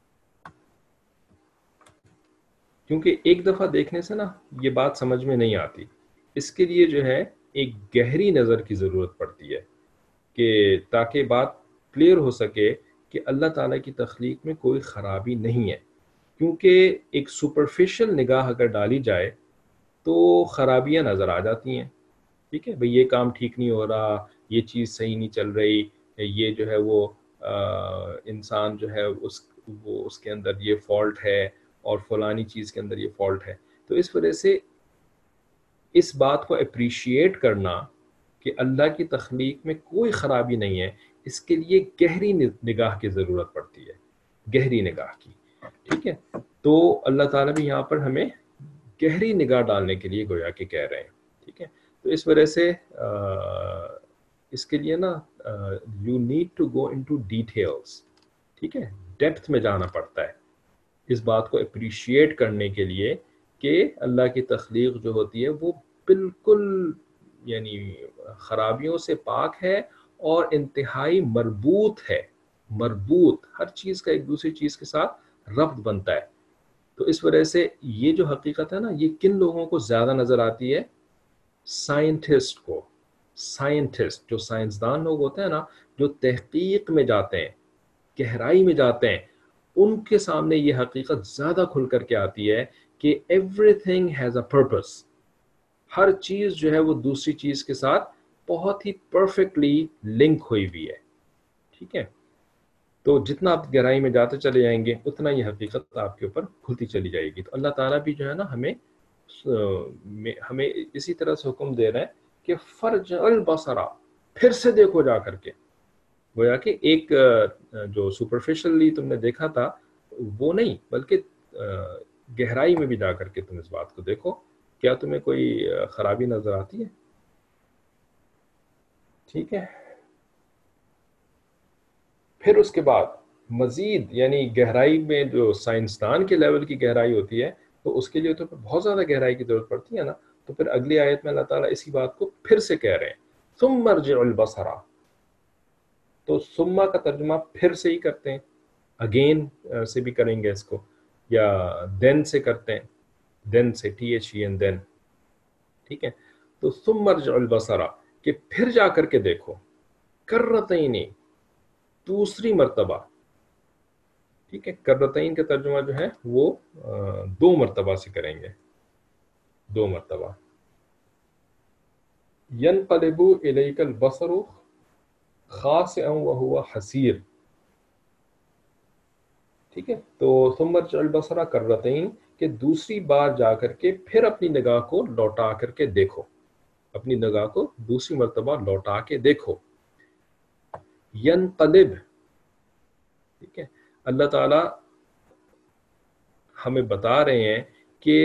کیونکہ ایک دفعہ دیکھنے سے نا یہ بات سمجھ میں نہیں آتی. اس کے لیے جو ہے ایک گہری نظر کی ضرورت پڑتی ہے، کہ تاکہ بات کلیئر ہو سکے کہ اللہ تعالیٰ کی تخلیق میں کوئی خرابی نہیں ہے. کیونکہ ایک سپرفیشل نگاہ اگر ڈالی جائے تو خرابیاں نظر آ جاتی ہیں. ٹھیک ہے بھئی، یہ کام ٹھیک نہیں ہو رہا، یہ چیز صحیح نہیں چل رہی، یہ جو ہے وہ انسان جو ہے اس کے اندر یہ فالٹ ہے، اور فلانی چیز کے اندر یہ فالٹ ہے. تو اس وجہ سے اس بات کو اپریشیٹ کرنا کہ اللہ کی تخلیق میں کوئی خرابی نہیں ہے، اس کے لیے گہری نگاہ کی ضرورت پڑتی ہے، گہری نگاہ کی. ٹھیک ہے، تو اللہ تعالیٰ بھی یہاں پر ہمیں گہری نگاہ ڈالنے کے لیے گویا کہ کہہ رہے ہیں. ٹھیک ہے، تو اس وجہ سے اس کے لیے نا you need to go into details. ٹھیک ہے، ڈیپتھ میں جانا پڑتا ہے اس بات کو اپریشیٹ کرنے کے لیے کہ اللہ کی تخلیق جو ہوتی ہے وہ بالکل یعنی خرابیوں سے پاک ہے اور انتہائی مربوط ہے. مربوط، ہر چیز کا ایک دوسری چیز کے ساتھ ربط بنتا ہے. تو اس وجہ سے یہ جو حقیقت ہے نا، یہ کن لوگوں کو زیادہ نظر آتی ہے؟ سائنٹسٹ کو. سائنٹسٹ جو سائنسدان لوگ ہوتے ہیں نا، جو تحقیق میں جاتے ہیں، گہرائی میں جاتے ہیں، ان کے سامنے یہ حقیقت زیادہ کھل کر کے آتی ہے کہ everything has a purpose. ہر چیز جو ہے وہ دوسری چیز کے ساتھ بہت ہی پرفیکٹلی لنک ہوئی ہوئی ہے. ٹھیک ہے، تو جتنا آپ گہرائی میں جاتے چلے جائیں گے اتنا یہ حقیقت آپ کے اوپر کھلتی چلی جائے گی. تو اللہ تعالیٰ بھی جو ہے نا ہمیں اسی طرح سے حکم دے رہے ہیں کہ فرج البصرہ، پھر سے دیکھو جا کر کے. گویا کہ ایک جو سپرفیشلی تم نے دیکھا تھا وہ نہیں، بلکہ گہرائی میں بھی جا کر کے تم اس بات کو دیکھو. کیا تمہیں کوئی خرابی نظر آتی ہے؟ ٹھیک ہے، پھر اس کے بعد مزید یعنی گہرائی میں جو سائنسدان کے لیول کی گہرائی ہوتی ہے، تو اس کے لیے تو بہت زیادہ گہرائی کی ضرورت پڑتی ہے نا. تو پھر اگلی آیت میں اللہ تعالیٰ اسی بات کو پھر سے کہہ رہے ہیں، ثم ارجع البصر. تو ثم کا ترجمہ پھر سے ہی کرتے ہیں، اگین سے بھی کریں گے اس کو، یا دین سے کرتے ہیں، دین سے THEN دین. ٹھیک ہے، تو ثم ارجع البصر کہ پھر جا کر کے دیکھو، کرتین دوسری مرتبہ. ٹھیک ہے، کرتین کا ترجمہ جو ہے وہ 2 مرتبہ سے کریں گے، 2 مرتبہ. ینقلب الیک البصر خاسئا وهو حسیر. ٹھیک ہے، تو ثم ارجع البصر کرتین کہ دوسری بار جا کر کے پھر اپنی نگاہ کو لوٹا کر کے دیکھو، اپنی نگاہ کو دوسری مرتبہ لوٹا کے دیکھو. ینقلب، ٹھیک ہے، اللہ تعالی ہمیں بتا رہے ہیں کہ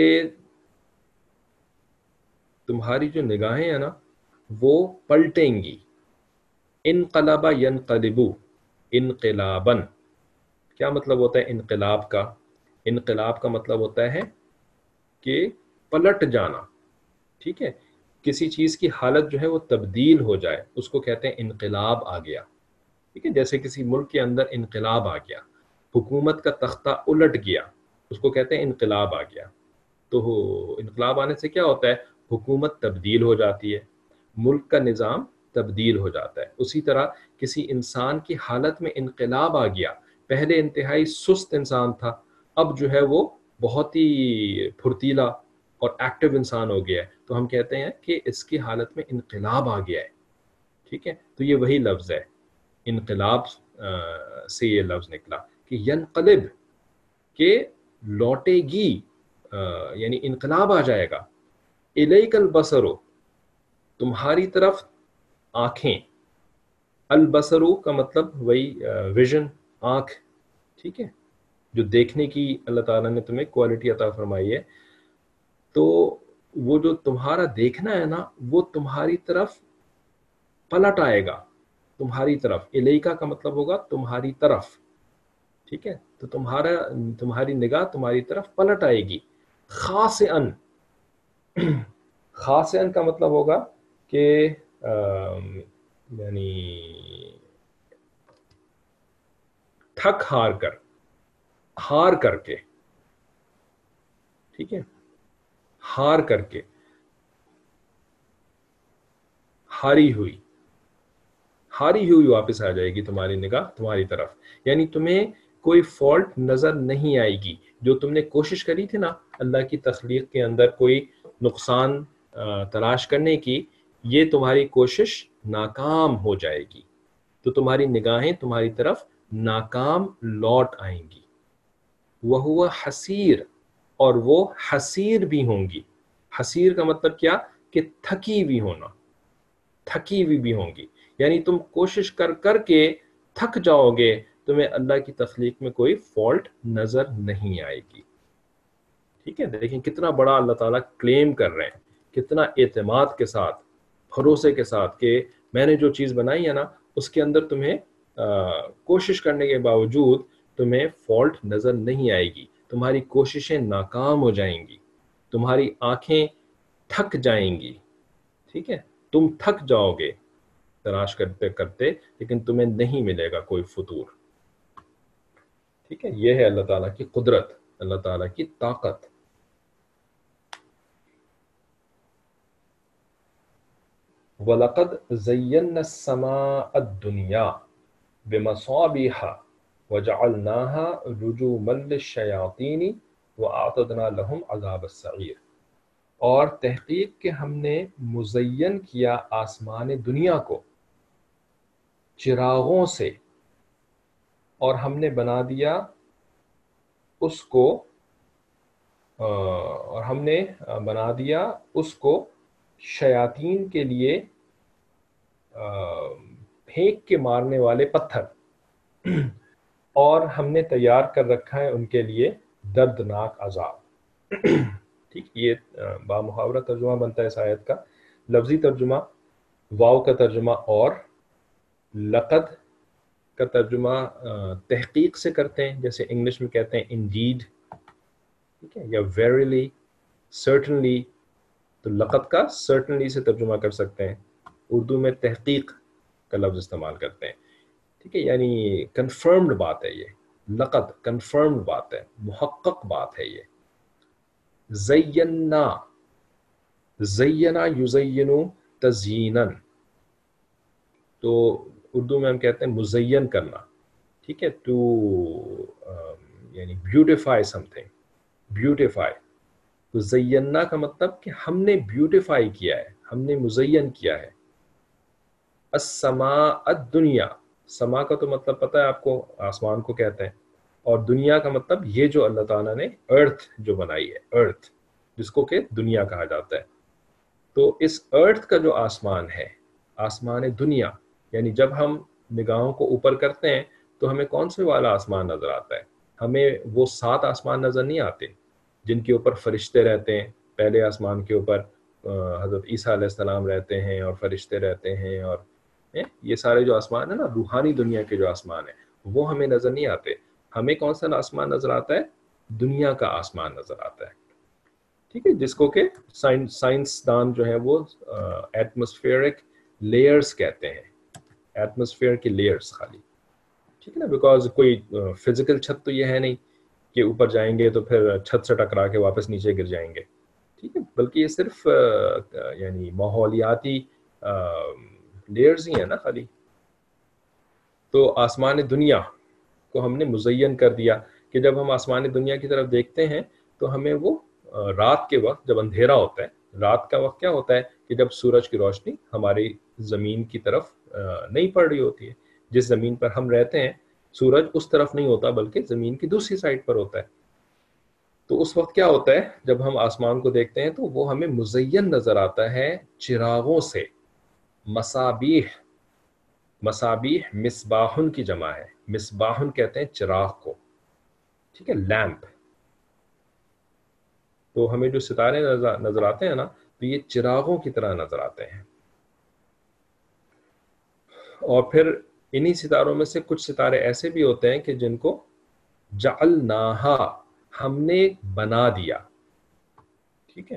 تمہاری جو نگاہیں ہیں نا وہ پلٹیں گی. انقلب ینقلب انقلابا. کیا مطلب ہوتا ہے انقلاب کا؟ انقلاب کا مطلب ہوتا ہے کہ پلٹ جانا. ٹھیک ہے، کسی چیز کی حالت جو ہے وہ تبدیل ہو جائے، اس کو کہتے ہیں انقلاب آ گیا. ٹھیک ہے، جیسے کسی ملک کے اندر انقلاب آ گیا، حکومت کا تختہ الٹ گیا، اس کو کہتے ہیں انقلاب آ گیا. تو انقلاب آنے سے کیا ہوتا ہے؟ حکومت تبدیل ہو جاتی ہے، ملک کا نظام تبدیل ہو جاتا ہے. اسی طرح کسی انسان کی حالت میں انقلاب آ گیا، پہلے انتہائی سست انسان تھا، اب جو ہے وہ بہت ہی پھرتیلا اور ایکٹیو انسان ہو گیا ہے، تو ہم کہتے ہیں کہ اس کی حالت میں انقلاب آ گیا ہے. ٹھیک ہے، تو یہ وہی لفظ ہے، انقلاب سے یہ لفظ نکلا کہ ینقلب، کہ لوٹے گی، یعنی انقلاب آ جائے گا. الیک البصر، تمہاری طرف آنکھیں. البصر کا مطلب وہی ویژن، آنکھ. ٹھیک ہے، جو دیکھنے کی اللہ تعالیٰ نے تمہیں کوالٹی عطا فرمائی ہے، تو وہ جو تمہارا دیکھنا ہے نا، وہ تمہاری طرف پلٹ آئے گا، تمہاری طرف. الیکا کا مطلب ہوگا تمہاری طرف. ٹھیک ہے، تو تمہاری نگاہ تمہاری طرف پلٹ آئے گی. خاسئن، خاسئن کا مطلب ہوگا کہ یعنی تھک ہار کر، ہار کر کے. ٹھیک ہے، ہار کر کے، ہاری ہوئی، ہاری ہوئی واپس آ جائے گی تمہاری نگاہ تمہاری طرف. یعنی تمہیں کوئی فالٹ نظر نہیں آئے گی. جو تم نے کوشش کری تھی نا اللہ کی تخلیق کے اندر کوئی نقصان تلاش کرنے کی، یہ تمہاری کوشش ناکام ہو جائے گی. تو تمہاری نگاہیں تمہاری طرف ناکام لوٹ آئیں گی. وَهُوَ حسیر، اور وہ حسیر بھی ہوں گی. حسیر کا مطلب کیا؟ کہ تھکی ہوئی ہونا، تھکی ہوئی بھی ہوں گی. یعنی تم کوشش کر کر کے تھک جاؤ گے، تمہیں اللہ کی تخلیق میں کوئی فالٹ نظر نہیں آئے گی. ٹھیک ہے، دیکھیں کتنا بڑا اللہ تعالیٰ کلیم کر رہے ہیں، کتنا اعتماد کے ساتھ، بھروسے کے ساتھ کہ میں نے جو چیز بنائی ہے نا، اس کے اندر تمہیں کوشش کرنے کے باوجود تمہیں فالٹ نظر نہیں آئے گی. تمہاری کوششیں ناکام ہو جائیں گی، تمہاری آنکھیں تھک جائیں گی. ٹھیک ہے، تم تھک جاؤ گے تلاش کرتے کرتے، لیکن تمہیں نہیں ملے گا کوئی فطور. ٹھیک ہے، یہ ہے اللہ تعالیٰ کی قدرت، اللہ تعالیٰ کی طاقت. وَلَقَدْ زَيَّنَّا السَّمَاءَ الدُّنْيَا بِمَصَابِيحَ وَجَعَلْنَاهَا رُجُومًا لِلشَّيَاطِينِ وَأَعْتَدْنَا لَهُمْ عَذَابَ السَّعِيرِ. اور تحقیق کہ ہم نے مزین کیا آسمان دنیا کو چراغوں سے، اور ہم نے بنا دیا اس کو شیاطین کے لیے پھینک کے مارنے والے پتھر، اور ہم نے تیار کر رکھا ہے ان کے لیے دردناک عذاب. ٹھیک، یہ بامحاورہ ترجمہ بنتا ہے اس آیت کا. لفظی ترجمہ، واو کا ترجمہ اور لقد کا ترجمہ تحقیق سے کرتے ہیں، جیسے انگلش میں کہتے ہیں انڈیڈ، ٹھیک ہے، یا ویریلی، سرٹنلی. تو لقد کا سرٹنلی سے ترجمہ کر سکتے ہیں. اردو میں تحقیق کا لفظ استعمال کرتے ہیں. ٹھیک ہے، یعنی کنفرمڈ بات ہے یہ. لقد کنفرمڈ بات ہے، محقق بات ہے یہ. زینا، زینا یزینو تزییناً، تو اردو میں ہم کہتے ہیں مزین کرنا. ٹھیک ہے، ٹو یعنی بیوٹیفائی سم تھنگ، بیوٹیفائی. تو زینا کا مطلب کہ ہم نے بیوٹیفائی کیا ہے، ہم نے مزین کیا ہے. السماء الدنیا، سما کا تو مطلب پتہ ہے آپ کو، آسمان کو کہتے ہیں، اور دنیا کا مطلب یہ جو اللہ تعالیٰ نے ارتھ جو بنائی ہے، ارتھ جس کو کہ دنیا کہا جاتا ہے. تو اس ارتھ کا جو آسمان ہے، آسمان دنیا، یعنی جب ہم نگاہوں کو اوپر کرتے ہیں تو ہمیں کون سے والا آسمان نظر آتا ہے؟ ہمیں وہ 7 آسمان نظر نہیں آتے جن کے اوپر فرشتے رہتے ہیں. پہلے آسمان کے اوپر حضرت عیسیٰ علیہ السلام رہتے ہیں اور فرشتے رہتے ہیں، اور یہ سارے جو آسمان ہیں نا، روحانی دنیا کے جو آسمان ہیں، وہ ہمیں نظر نہیں آتے. ہمیں کون سا آسمان نظر آتا ہے؟ دنیا کا آسمان نظر آتا ہے. ٹھیک ہے، جس کو کہ سائنسدان جو ہیں وہ ایٹماسفیئرک لیئرز کہتے ہیں، ایٹماسفیئر کی لیئرز خالی. ٹھیک ہے نا، بیکاز کوئی فزیکل چھت تو یہ ہے نہیں کہ اوپر جائیں گے تو پھر چھت سے ٹکرا کے واپس نیچے گر جائیں گے. ٹھیک ہے، بلکہ یہ صرف یعنی ماحولیاتی لیئرز ہی ہیں نا خالی. تو آسمان دنیا کو ہم نے مزین کر دیا کہ جب ہم آسمان دنیا کی طرف دیکھتے ہیں تو ہمیں وہ رات کے وقت جب اندھیرا ہوتا ہے، رات کا وقت کیا ہوتا ہے کہ جب سورج کی روشنی ہماری زمین کی طرف نہیں پڑ رہی ہوتی ہے، جس زمین پر ہم رہتے ہیں سورج اس طرف نہیں ہوتا بلکہ زمین کی دوسری سائڈ پر ہوتا ہے. تو اس وقت کیا ہوتا ہے جب ہم آسمان کو دیکھتے ہیں تو وہ ہمیں مزین نظر آتا ہے چراغوں سے. مصابیح، مصابیح مصباحن کی جمع ہے، مصباحن کہتے ہیں چراغ کو، ٹھیک ہے، لیمپ. تو ہمیں جو ستارے نظر آتے ہیں نا تو یہ چراغوں کی طرح نظر آتے ہیں. اور پھر انہی ستاروں میں سے کچھ ستارے ایسے بھی ہوتے ہیں کہ جن کو جعلناہا، ہم نے بنا دیا. ٹھیک ہے،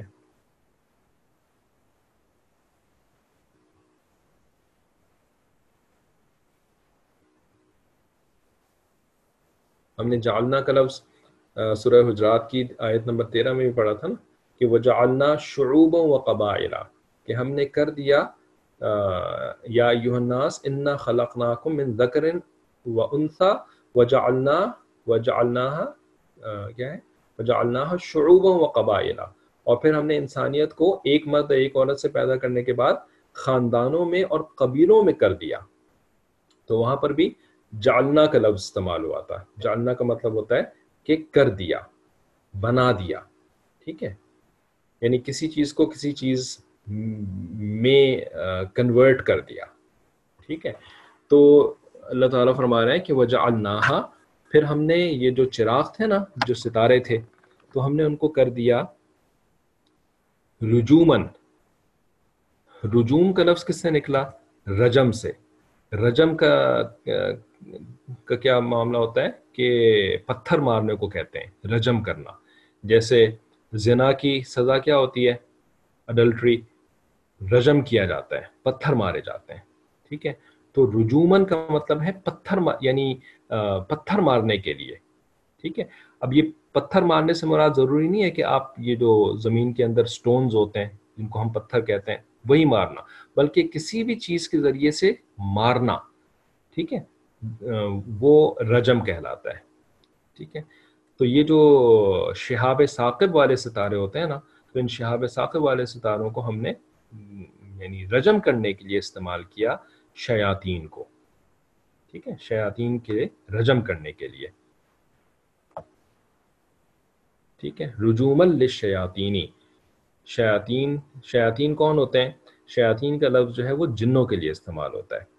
ہم نے جعلنا کا لفظ سورہ حجرات کی آیت نمبر 13 میں بھی پڑھا تھا نا کہ وجعلنا شعوبا وقبائل، کہ ہم نے کر دیا یا ایھا الناس انا خلقناکم من ذکر وانثی وجعلناها کیا ہے، وجعلناها شعوبا وقبائل، اور پھر ہم نے انسانیت کو ایک مرد ایک عورت سے پیدا کرنے کے بعد خاندانوں میں اور قبیلوں میں کر دیا. تو وہاں پر بھی جعلنا کا لفظ استعمال ہوا تھا. جعلنا کا مطلب ہوتا ہے کہ کر دیا، بنا دیا. ٹھیک ہے، یعنی کسی چیز کو کسی چیز میں کنورٹ کر دیا. ٹھیک ہے، تو اللہ تعالیٰ فرما رہے ہیں کہ وجعلناہا، پھر ہم نے یہ جو چراغ تھے نا، جو ستارے تھے، تو ہم نے ان کو کر دیا رجومن. رجوم کا لفظ کس سے نکلا؟ رجم سے. رجم کا کیا معاملہ ہوتا ہے کہ پتھر مارنے کو کہتے ہیں، رجم کرنا. جیسے زنا کی سزا کیا ہوتی ہے؟ اڈلٹری، رجم کیا جاتا ہے، پتھر مارے جاتے ہیں. ٹھیک ہے، تو رجومن کا مطلب ہے پتھر یعنی پتھر مارنے کے لیے. ٹھیک ہے، اب یہ پتھر مارنے سے مراد ضروری نہیں ہے کہ آپ یہ جو زمین کے اندر سٹونز ہوتے ہیں جن کو ہم پتھر کہتے ہیں وہی مارنا، بلکہ کسی بھی چیز کے ذریعے سے مارنا. ٹھیک ہے، وہ رجم کہلاتا ہے. ٹھیک ہے، تو یہ جو شہاب ثاقب والے ستارے ہوتے ہیں نا، تو ان شہاب ثاقب والے ستاروں کو ہم نے یعنی رجم کرنے کے لیے استعمال کیا شیاطین کو. ٹھیک ہے، شیاطین کے رجم کرنے کے لیے. ٹھیک ہے، رجومن للشیاطینی. شیاطین کون ہوتے ہیں؟ شیاطین کا لفظ جو ہے وہ جنوں کے لیے استعمال ہوتا ہے،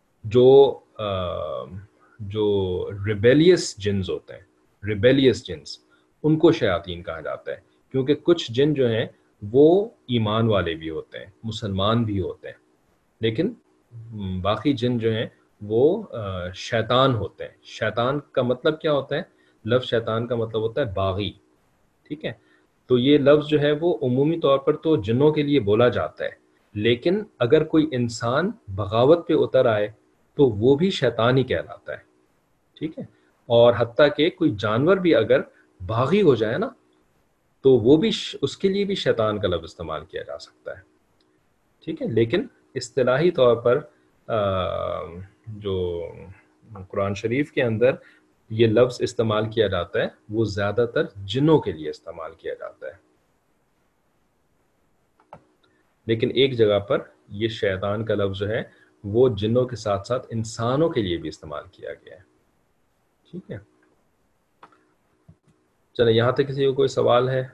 جو ریبیلیس جنز ہوتے ہیں، ریبیلیس جنز، ان کو شیاطین کہا جاتا ہے. کیونکہ کچھ جن جو ہیں وہ ایمان والے بھی ہوتے ہیں، مسلمان بھی ہوتے ہیں، لیکن باقی جن جو ہیں وہ شیطان ہوتے ہیں. شیطان کا مطلب کیا ہوتا ہے؟ لفظ شیطان کا مطلب ہوتا ہے باغی. ٹھیک ہے، تو یہ لفظ جو ہے وہ عمومی طور پر تو جنوں کے لیے بولا جاتا ہے، لیکن اگر کوئی انسان بغاوت پہ اتر آئے تو وہ بھی شیطان ہی کہلاتا ہے. ٹھیک ہے، اور حتیٰ کہ کوئی جانور بھی اگر باغی ہو جائے نا تو وہ بھی اس کے لیے بھی شیطان کا لفظ استعمال کیا جا سکتا ہے. ٹھیک ہے، لیکن اصطلاحی طور پر جو قرآن شریف کے اندر یہ لفظ استعمال کیا جاتا ہے وہ زیادہ تر جنوں کے لیے استعمال کیا جاتا ہے. لیکن ایک جگہ پر یہ شیطان کا لفظ جو ہے وہ جنوں کے ساتھ ساتھ انسانوں کے لیے بھی استعمال کیا گیا ہے. ٹھیک ہے، چلے یہاں تک کسی کو کوئی سوال ہے؟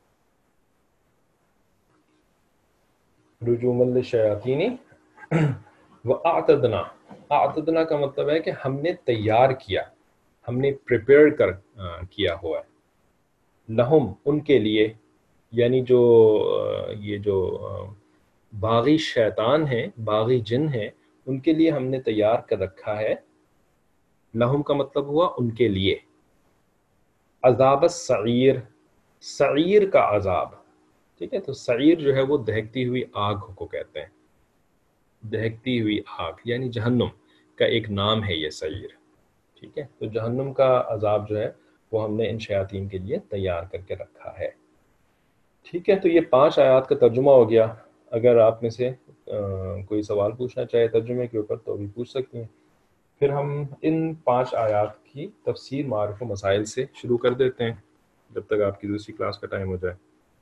رجومن للشیاطین وَأَعْتَدْنَا، اعتدنا کا مطلب ہے کہ ہم نے تیار کیا، ہم نے پریپیئر کیا ہوا ہے. لہم، ان کے لیے، یعنی جو یہ جو باغی شیطان ہیں، باغی جن ہیں، ان کے لیے ہم نے تیار کر رکھا ہے. لہم کا مطلب ہوا ان کے لیے. عذاب السعیر، سعیر کا عذاب. ٹھیک ہے، تو سعیر جو ہے وہ دہکتی ہوئی آگ کو کہتے ہیں. دہکتی ہوئی آگ یعنی جہنم کا ایک نام ہے یہ سعیر. ٹھیک ہے، تو جہنم کا عذاب جو ہے وہ ہم نے ان شیاطین کے لیے تیار کر کے رکھا ہے. ٹھیک ہے، تو یہ 5 آیات کا ترجمہ ہو گیا. اگر آپ میں سے کوئی سوال پوچھنا چاہے ترجمے کے اوپر تو بھی پوچھ سکتے ہیں. پھر ہم ان 5 آیات کی تفسیر معارف و مسائل سے شروع کر دیتے ہیں. جب تک آپ کی دوسری کلاس کا ٹائم ہو جائے.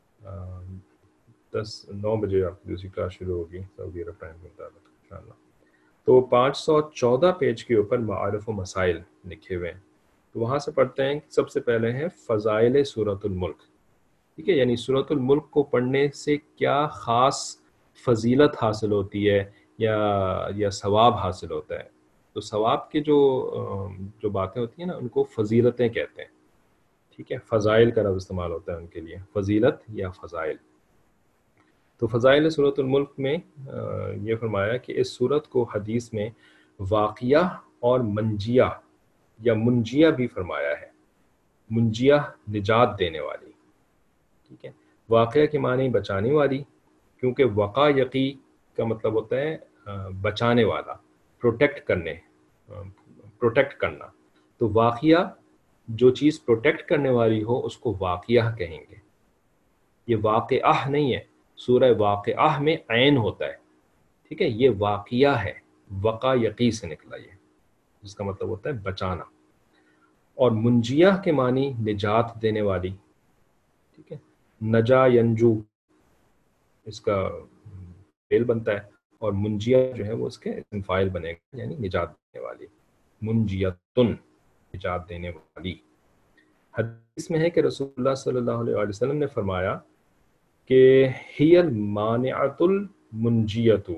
9 بجے آپ کی دوسری کلاس شروع ہوگی سعودی عرب ٹائم کے مطابق انشاءاللہ. تو 514 پیج کے اوپر معارف و مسائل لکھے ہوئے ہیں. تو وہاں سے پڑھتے ہیں. سب سے پہلے ہیں فضائل سورۃ الملک. ٹھیک ہے، یعنی سورۃ الملک کو پڑھنے سے کیا خاص فضیلت حاصل ہوتی ہے یا ثواب حاصل ہوتا ہے. تو ثواب کے جو باتیں ہوتی ہیں نا ان کو فضیلتیں کہتے ہیں. ٹھیک ہے، فضائل کا لفظ استعمال ہوتا ہے ان کے لیے، فضیلت یا فضائل. تو فضائل سورۃ الملک میں یہ فرمایا کہ اس سورت کو حدیث میں واقعہ اور منجیہ یا منجیہ بھی فرمایا ہے. منجیہ نجات دینے والی. ٹھیک ہے، واقعہ کے معنی بچانے والی، کیونکہ وقا یقی کا مطلب ہوتا ہے بچانے والا، پروٹیکٹ کرنا. تو واقعہ جو چیز پروٹیکٹ کرنے والی ہو اس کو واقعہ کہیں گے. یہ واقعہ نہیں ہے، سورہ واقعہ میں عین ہوتا ہے. ٹھیک ہے، یہ واقعہ ہے، وقا یقی سے نکلا یہ، جس کا مطلب ہوتا ہے بچانا. اور منجیہ کے معنی نجات دینے والی. ٹھیک ہے، نجا ینجو اس کا فعل بنتا ہے، اور منجیہ جو ہے وہ اس کے اسم فاعل بنے گا، یعنی نجات دینے والی. منجیتن، نجات دینے والی. حدیث میں ہے کہ رسول اللہ صلی اللہ علیہ وسلم نے فرمایا کہ ہی المانعۃ المنجیۃ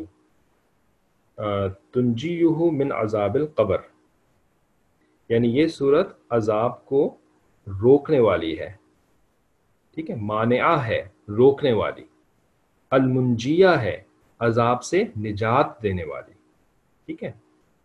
تنجیہ من عذاب القبر، یعنی یہ صورت عذاب کو روکنے والی ہے. ٹھیک ہے، مانعہ ہے روکنے والی، المنجیہ ہے عذاب سے نجات دینے والی. ٹھیک ہے،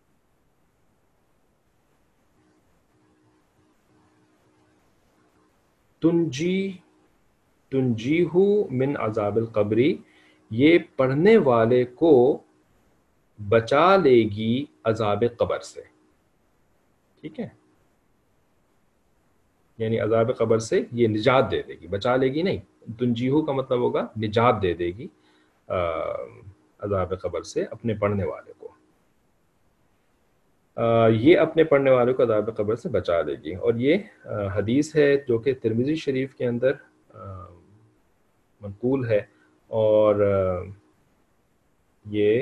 تنجیہ من عذاب القبری، یہ پڑھنے والے کو بچا لے گی عذاب قبر سے. ٹھیک ہے، یعنی عذاب قبر سے یہ نجات دے دے گی، بچا لے گی نہیں. تنجیہ کا مطلب ہوگا نجات دے دے گی عذاب قبر سے اپنے پڑھنے والے کو. یہ اپنے پڑھنے والے کو عذاب قبر سے بچا دے گی. اور یہ حدیث ہے جو کہ ترمذی شریف کے اندر منقول ہے، اور یہ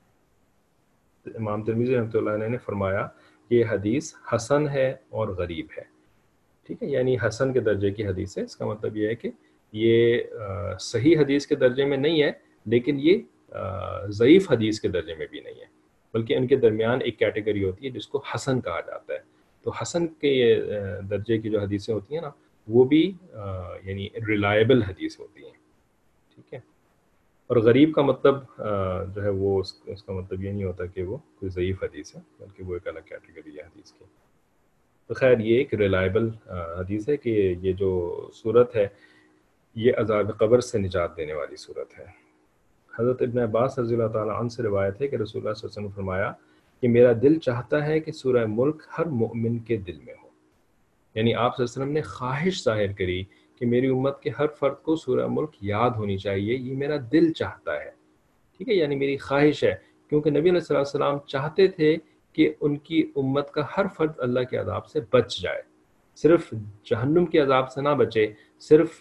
امام ترمذی رحمۃ اللہ علیہ نے فرمایا کہ یہ حدیث حسن ہے اور غریب ہے. ٹھیک ہے، یعنی حسن کے درجے کی حدیث ہے. اس کا مطلب یہ ہے کہ یہ صحیح حدیث کے درجے میں نہیں ہے، لیکن یہ ضعیف حدیث کے درجے میں بھی نہیں ہے، بلکہ ان کے درمیان ایک کیٹیگری ہوتی ہے جس کو حسن کہا جاتا ہے. تو حسن کے درجے کی جو حدیثیں ہوتی ہیں نا وہ بھی یعنی ریلائبل حدیث ہوتی ہیں. ٹھیک ہے، اور غریب کا مطلب جو ہے وہ اس کا مطلب یہ نہیں ہوتا کہ وہ کوئی ضعیف حدیث ہے، بلکہ وہ ایک الگ کیٹیگری ہے حدیث کی. تو خیر یہ ایک ریلائبل حدیث ہے کہ یہ جو صورت ہے یہ عذاب قبر سے نجات دینے والی صورت ہے. حضرت ابن عباس رضی اللہ تعالیٰ عنہ سے روایت ہے کہ رسول اللہ صلی اللہ علیہ وسلم نے فرمایا کہ میرا دل چاہتا ہے کہ سورہ ملک ہر مومن کے دل میں ہو. یعنی آپ صلی اللہ علیہ وسلم نے خواہش ظاہر کری کہ میری امت کے ہر فرد کو سورہ ملک یاد ہونی چاہیے، یہ میرا دل چاہتا ہے. ٹھیک ہے، یعنی میری خواہش ہے، کیونکہ نبی علیہ السلام چاہتے تھے کہ ان کی امت کا ہر فرد اللہ کے عذاب سے بچ جائے، صرف جہنم کے عذاب سے نہ بچے، صرف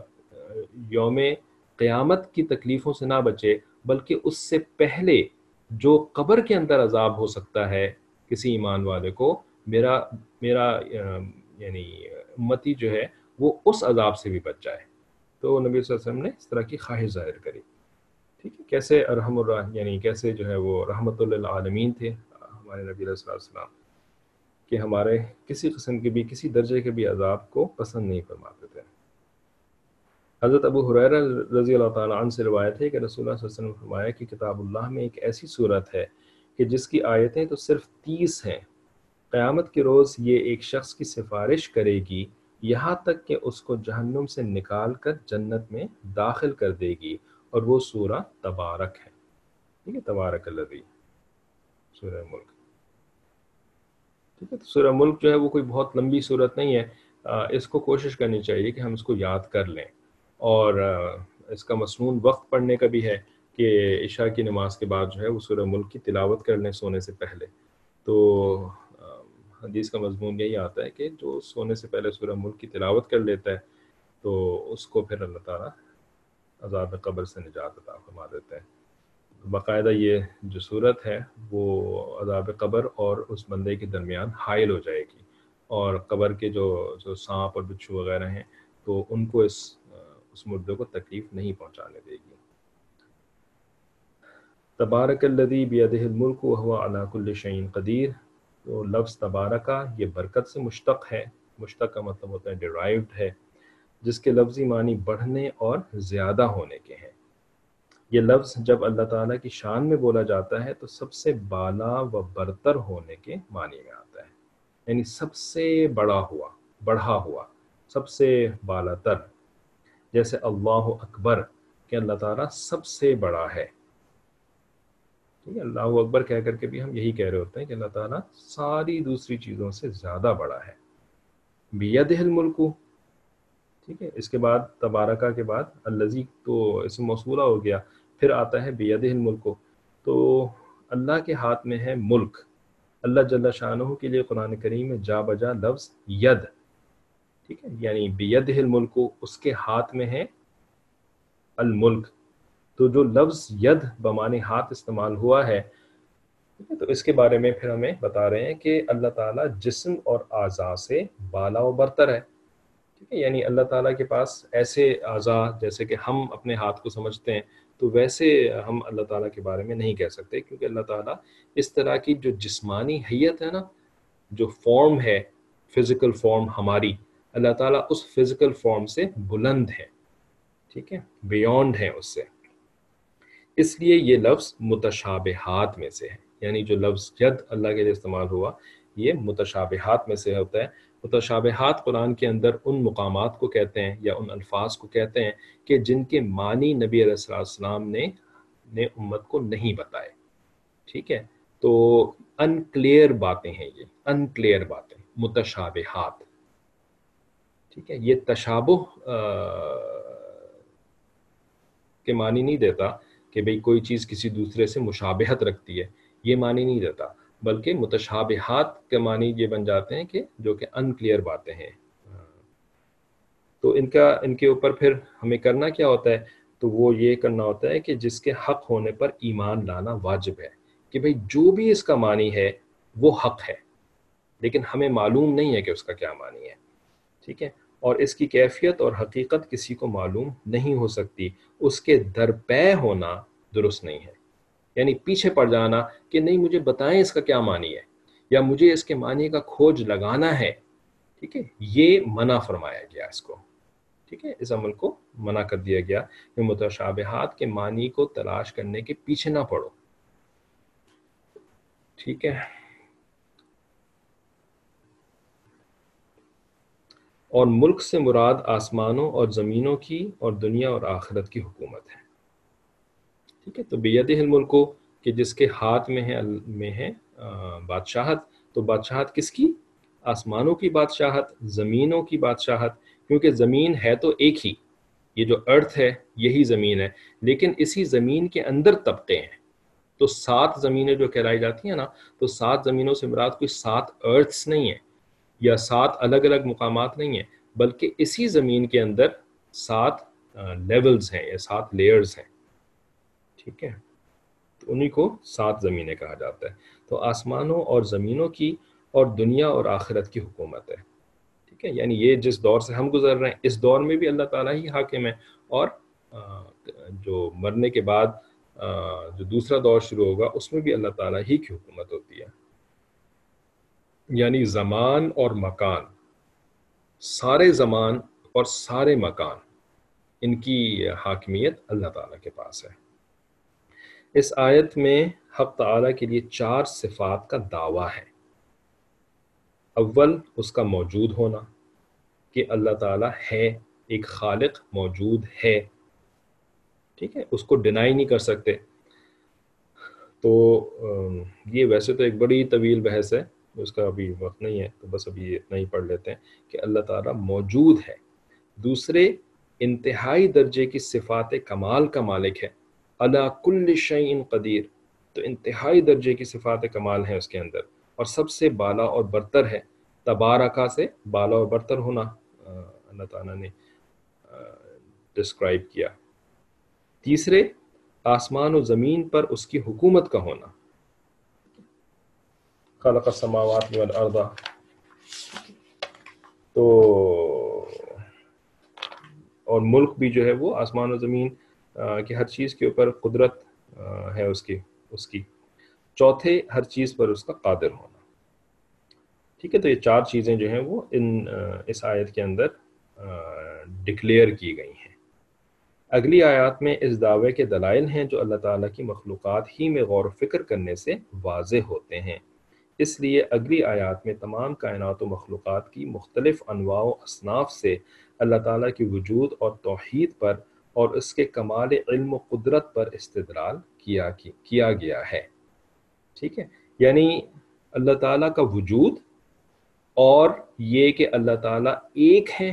یوم قیامت کی تکلیفوں سے نہ بچے، بلکہ اس سے پہلے جو قبر کے اندر عذاب ہو سکتا ہے کسی ایمان والے کو، میرا یعنی امتی جو ہے وہ اس عذاب سے بھی بچ جائے. تو نبی صلی اللہ علیہ وسلم نے اس طرح کی خواہش ظاہر کری. ٹھیک ہے، کیسے ارحم الراحمین، یعنی کیسے جو ہے وہ رحمت للعالمین تھے ہمارے نبی علیہ السلام، کہ ہمارے کسی قسم کے بھی کسی درجے کے بھی عذاب کو پسند نہیں فرماتے تھے. حضرت ابو ہریرہ رضی اللہ تعالیٰ عنہ سے روایت ہے کہ رسول اللہ صلی اللہ علیہ وسلم نے فرمایا کہ کتاب اللہ میں ایک ایسی صورت ہے کہ جس کی آیتیں تو صرف 30 ہیں، قیامت کے روز یہ ایک شخص کی سفارش کرے گی یہاں تک کہ اس کو جہنم سے نکال کر جنت میں داخل کر دے گی، اور وہ سورہ تبارک ہے. ٹھیک ہے، تبارک الذی، سورہ ملک. ٹھیک ہے، تو سورہ ملک جو ہے وہ کوئی بہت لمبی صورت نہیں ہے. اس کو کوشش کرنی چاہیے کہ ہم اس کو یاد کر لیں، اور اس کا مسنون وقت پڑھنے کا بھی ہے کہ عشاء کی نماز کے بعد جو ہے وہ سورہ ملک کی تلاوت کر لیں سونے سے پہلے. تو حدیث کا مضمون یہی آتا ہے کہ جو سونے سے پہلے سورہ ملک کی تلاوت کر لیتا ہے تو اس کو پھر اللہ تعالیٰ عذاب قبر سے نجات عطا فرما دیتے ہیں. باقاعدہ یہ جو صورت ہے وہ عذاب قبر اور اس بندے کے درمیان حائل ہو جائے گی، اور قبر کے جو سانپ اور بچھو وغیرہ ہیں تو ان کو اس مردے کو تکلیف نہیں پہنچانے دے گی. تبارک الذی بیدہ الملک وہو علی کل شیء قدیر. تو لفظ تبارکہ یہ برکت سے مشتق ہے. مشتق کا مطلب ہوتا ہے ڈیرائیوڈ ہے، جس کے لفظی معنی بڑھنے اور زیادہ ہونے کے ہیں. یہ لفظ جب اللہ تعالیٰ کی شان میں بولا جاتا ہے تو سب سے بالا و برتر ہونے کے معنی میں آتا ہے، یعنی سب سے بڑا ہوا، بڑھا ہوا، سب سے بالا تر. جیسے اللہ اکبر کہ اللہ تعالیٰ سب سے بڑا ہے. ٹھیک ہے، اللہ اکبر کہہ کر کے بھی ہم یہی کہہ رہے ہوتے ہیں کہ اللہ تعالیٰ ساری دوسری چیزوں سے زیادہ بڑا ہے. بیدہ الملک، ٹھیک ہے. اس کے بعد تبارکہ کے بعد الذی تو اسم موصولہ ہو گیا، پھر آتا ہے بیدہ الملک. تو اللہ کے ہاتھ میں ہے ملک. اللہ جل شانہ کے لیے قرآن کریم میں جا بجا لفظ ید، ٹھیک ہے، یعنی بیدہ الملک، اس کے ہاتھ میں ہے الملک. تو جو لفظ ید بمعنی ہاتھ استعمال ہوا ہے، تو اس کے بارے میں پھر ہمیں بتا رہے ہیں کہ اللہ تعالیٰ جسم اور اعضاء سے بالا و برتر ہے. ٹھیک ہے، یعنی اللہ تعالیٰ کے پاس ایسے اعضاء جیسے کہ ہم اپنے ہاتھ کو سمجھتے ہیں تو ویسے ہم اللہ تعالیٰ کے بارے میں نہیں کہہ سکتے، کیونکہ اللہ تعالیٰ اس طرح کی جو جسمانی حیت ہے نا، جو فارم ہے، فزیکل فارم ہماری، اللہ تعالیٰ اس فزیکل فارم سے بلند ہے. ٹھیک ہے، بیونڈ ہے اس سے. اس لیے یہ لفظ متشابہات میں سے ہے، یعنی جو لفظ ید اللہ کے لیے استعمال ہوا یہ متشابہات میں سے ہوتا ہے. متشابہات قرآن کے اندر ان مقامات کو کہتے ہیں یا ان الفاظ کو کہتے ہیں کہ جن کے معنی نبی علیہ السلام نے امت کو نہیں بتائے. ٹھیک ہے، تو ان کلیئر باتیں ہیں، یہ ان کلیئر باتیں متشابہات. ٹھیک ہے، یہ تشابہ کے معنی نہیں دیتا کہ بھئی کوئی چیز کسی دوسرے سے مشابہت رکھتی ہے، یہ معنی نہیں دیتا، بلکہ متشابہات کے معنی یہ بن جاتے ہیں کہ جو کہ ان کلیئر باتیں ہیں. تو ان کے اوپر پھر ہمیں کرنا کیا ہوتا ہے؟ تو وہ یہ کرنا ہوتا ہے کہ جس کے حق ہونے پر ایمان لانا واجب ہے، کہ بھئی جو بھی اس کا معنی ہے وہ حق ہے، لیکن ہمیں معلوم نہیں ہے کہ اس کا کیا معنی ہے. ٹھیک ہے، اور اس کی کیفیت اور حقیقت کسی کو معلوم نہیں ہو سکتی. اس کے درپے ہونا درست نہیں ہے، یعنی پیچھے پڑ جانا کہ نہیں مجھے بتائیں اس کا کیا معنی ہے، یا مجھے اس کے معنی کا کھوج لگانا ہے. ٹھیک ہے، یہ منع فرمایا گیا اس کو. ٹھیک ہے، اس عمل کو منع کر دیا گیا کہ متشابہات کے معنی کو تلاش کرنے کے پیچھے نہ پڑو. ٹھیک ہے، اور ملک سے مراد آسمانوں اور زمینوں کی اور دنیا اور آخرت کی حکومت ہے. ٹھیک ہے، تو بیدہ الملک کہ جس کے ہاتھ میں ہے بادشاہت. تو بادشاہت کس کی؟ آسمانوں کی بادشاہت، زمینوں کی بادشاہت، کیونکہ زمین ہے تو ایک ہی، یہ جو ارتھ ہے یہی زمین ہے، لیکن اسی زمین کے اندر طبقے ہیں. تو 7 زمینیں جو کہلائی جاتی ہیں نا، تو 7 زمینوں سے مراد کوئی 7 ارتھس نہیں ہے یا 7 الگ الگ مقامات نہیں ہیں، بلکہ اسی زمین کے اندر 7 لیولز ہیں یا 7 لیئرز ہیں. ٹھیک ہے، تو انہی کو 7 زمینیں کہا جاتا ہے. تو آسمانوں اور زمینوں کی اور دنیا اور آخرت کی حکومت ہے. ٹھیک ہے، یعنی یہ جس دور سے ہم گزر رہے ہیں اس دور میں بھی اللہ تعالیٰ ہی حاکم ہے، اور جو مرنے کے بعد جو دوسرا دور شروع ہوگا اس میں بھی اللہ تعالیٰ ہی کی حکومت ہوتی ہے. یعنی زمان اور مکان، سارے زمان اور سارے مکان، ان کی حاکمیت اللہ تعالیٰ کے پاس ہے. اس آیت میں حق تعالیٰ کے لیے 4 صفات کا دعویٰ ہے. اول اس کا موجود ہونا، کہ اللہ تعالیٰ ہے، ایک خالق موجود ہے. ٹھیک ہے، اس کو ڈینائی نہیں کر سکتے. تو یہ ویسے تو ایک بڑی طویل بحث ہے، اس کا ابھی وقت نہیں ہے، تو بس ابھی اتنا ہی پڑھ لیتے ہیں کہ اللہ تعالیٰ موجود ہے. دوسرے، انتہائی درجے کی صفات کمال کا مالک ہے. علی کل شیء قدیر، تو انتہائی درجے کی صفات کمال ہیں اس کے اندر. اور سب سے بالا اور برتر ہے. تبارکا سے بالا اور برتر ہونا اللہ تعالیٰ نے ڈسکرائب کیا. تیسرے آسمان و زمین پر اس کی حکومت کا ہونا. خلق السماوات والارض، تو اور ملک بھی جو ہے وہ آسمان و زمین کی ہر چیز کے اوپر قدرت ہے اس کی. چوتھے ہر چیز پر اس کا قادر ہونا. ٹھیک ہے، تو یہ چار چیزیں جو ہیں وہ اس آیت کے اندر ڈکلیئر کی گئی ہیں. اگلی آیات میں اس دعوے کے دلائل ہیں جو اللہ تعالیٰ کی مخلوقات ہی میں غور و فکر کرنے سے واضح ہوتے ہیں. اس لیے اگلی آیات میں تمام کائنات و مخلوقات کی مختلف انواع و اصناف سے اللہ تعالیٰ کی وجود اور توحید پر اور اس کے کمال علم و قدرت پر استدلال کیا گیا ہے. ٹھیک ہے، یعنی اللہ تعالیٰ کا وجود اور یہ کہ اللہ تعالیٰ ایک ہے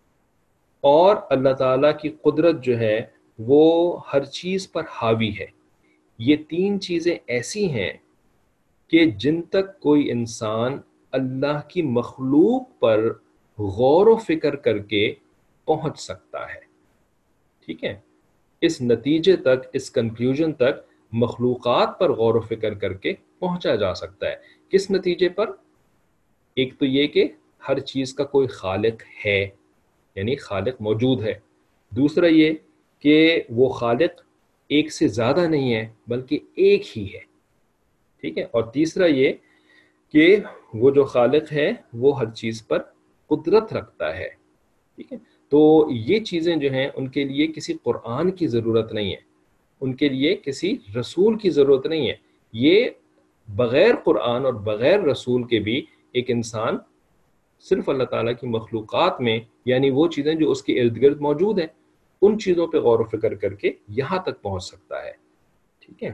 اور اللہ تعالیٰ کی قدرت جو ہے وہ ہر چیز پر حاوی ہے. یہ تین چیزیں ایسی ہیں کہ جن تک کوئی انسان اللہ کی مخلوق پر غور و فکر کر کے پہنچ سکتا ہے. ٹھیک ہے، اس نتیجے تک، اس کنکلیوژن تک مخلوقات پر غور و فکر کر کے پہنچا جا سکتا ہے. کس نتیجے پر؟ ایک تو یہ کہ ہر چیز کا کوئی خالق ہے، یعنی خالق موجود ہے. دوسرا یہ کہ وہ خالق ایک سے زیادہ نہیں ہے بلکہ ایک ہی ہے. ٹھیک ہے، اور تیسرا یہ کہ وہ جو خالق ہے وہ ہر چیز پر قدرت رکھتا ہے. ٹھیک ہے، تو یہ چیزیں جو ہیں ان کے لیے کسی قرآن کی ضرورت نہیں ہے، ان کے لیے کسی رسول کی ضرورت نہیں ہے. یہ بغیر قرآن اور بغیر رسول کے بھی ایک انسان صرف اللہ تعالیٰ کی مخلوقات میں، یعنی وہ چیزیں جو اس کے ارد گرد موجود ہیں، ان چیزوں پہ غور و فکر کر کے یہاں تک پہنچ سکتا ہے. ٹھیک ہے،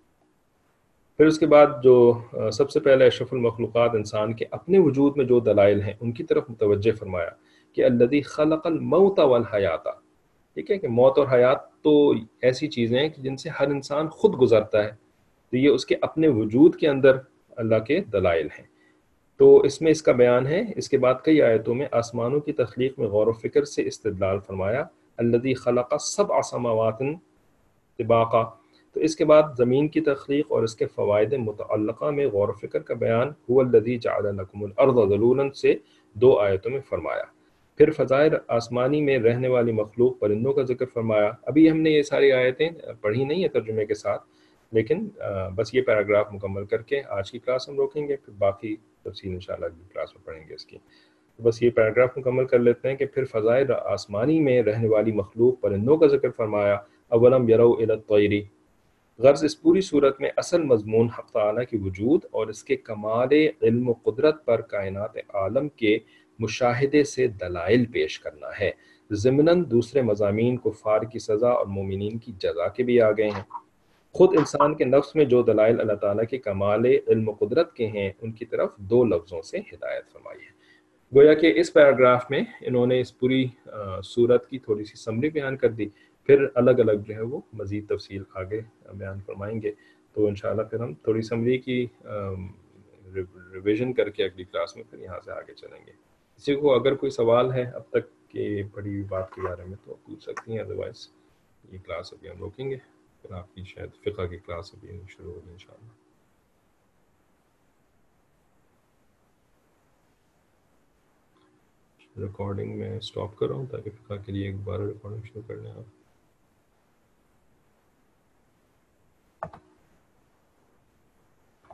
پھر اس کے بعد جو سب سے پہلے اشرف المخلوقات انسان کے اپنے وجود میں جو دلائل ہیں ان کی طرف متوجہ فرمایا کہ الذی خلق الموت والحیات. ٹھیک ہے، کہ موت اور حیات تو ایسی چیزیں ہیں کہ جن سے ہر انسان خود گزرتا ہے، تو یہ اس کے اپنے وجود کے اندر اللہ کے دلائل ہیں. تو اس میں اس کا بیان ہے. اس کے بعد کئی آیتوں میں آسمانوں کی تخلیق میں غور و فکر سے استدلال فرمایا. الذی خلق سبع سماوات طباقا. تو اس کے بعد زمین کی تخلیق اور اس کے فوائد متعلقہ میں غور و فکر کا بیان هو الذی جعل لکم الارض ذلولا سے 2 آیتوں میں فرمایا. پھر فضائل آسمانی میں رہنے والی مخلوق پرندوں کا ذکر فرمایا. ابھی ہم نے یہ ساری آیتیں پڑھی نہیں ہیں ترجمے کے ساتھ، لیکن بس یہ پیراگراف مکمل کر کے آج کی کلاس ہم روکیں گے، پھر باقی تفصیل انشاءاللہ اگلی کلاس میں پڑھیں گے اس کی. بس یہ پیراگراف مکمل کر لیتے ہیں کہ پھر فضائل آسمانی میں رہنے والی مخلوق پرندوں کا ذکر فرمایا. اولم یروا الی الطیر. غرض اس پوری صورت میں اصل مضمون حق تعالیٰ کی وجود اور اس کے کمال علم و قدرت پر کائنات عالم کے مشاہدے سے دلائل پیش کرنا ہے. ضمناً دوسرے مضامین کفار کی سزا اور مومنین کی جزا کے بھی آ گئے ہیں. خود انسان کے نفس میں جو دلائل اللہ تعالیٰ کے کمال علم و قدرت کے ہیں ان کی طرف 2 لفظوں سے ہدایت فرمائی ہے. گویا کہ اس پیراگراف میں انہوں نے اس پوری صورت کی تھوڑی سی سمری بیان کر دی، پھر الگ الگ جو ہے وہ مزید تفصیل آگے بیان فرمائیں گے. تو انشاءاللہ پھر ہم تھوڑی سمری کی ریویژن کر کے اگلی کلاس میں پھر یہاں سے آگے چلیں گے. کسی کو اگر کوئی سوال ہے اب تک کی پڑھی ہوئی بات کے بارے میں تو پوچھ سکتی ہیں، ادروائز یہ کلاس ابھی ہم روکیں گے، پھر آپ کی شاید فقہ کی کلاس ابھی شروع ہوگی انشاءاللہ. ریکارڈنگ میں سٹاپ کر رہا ہوں تاکہ فقہ کے لیے ایک بار ریکارڈنگ شروع کر لیں آپ.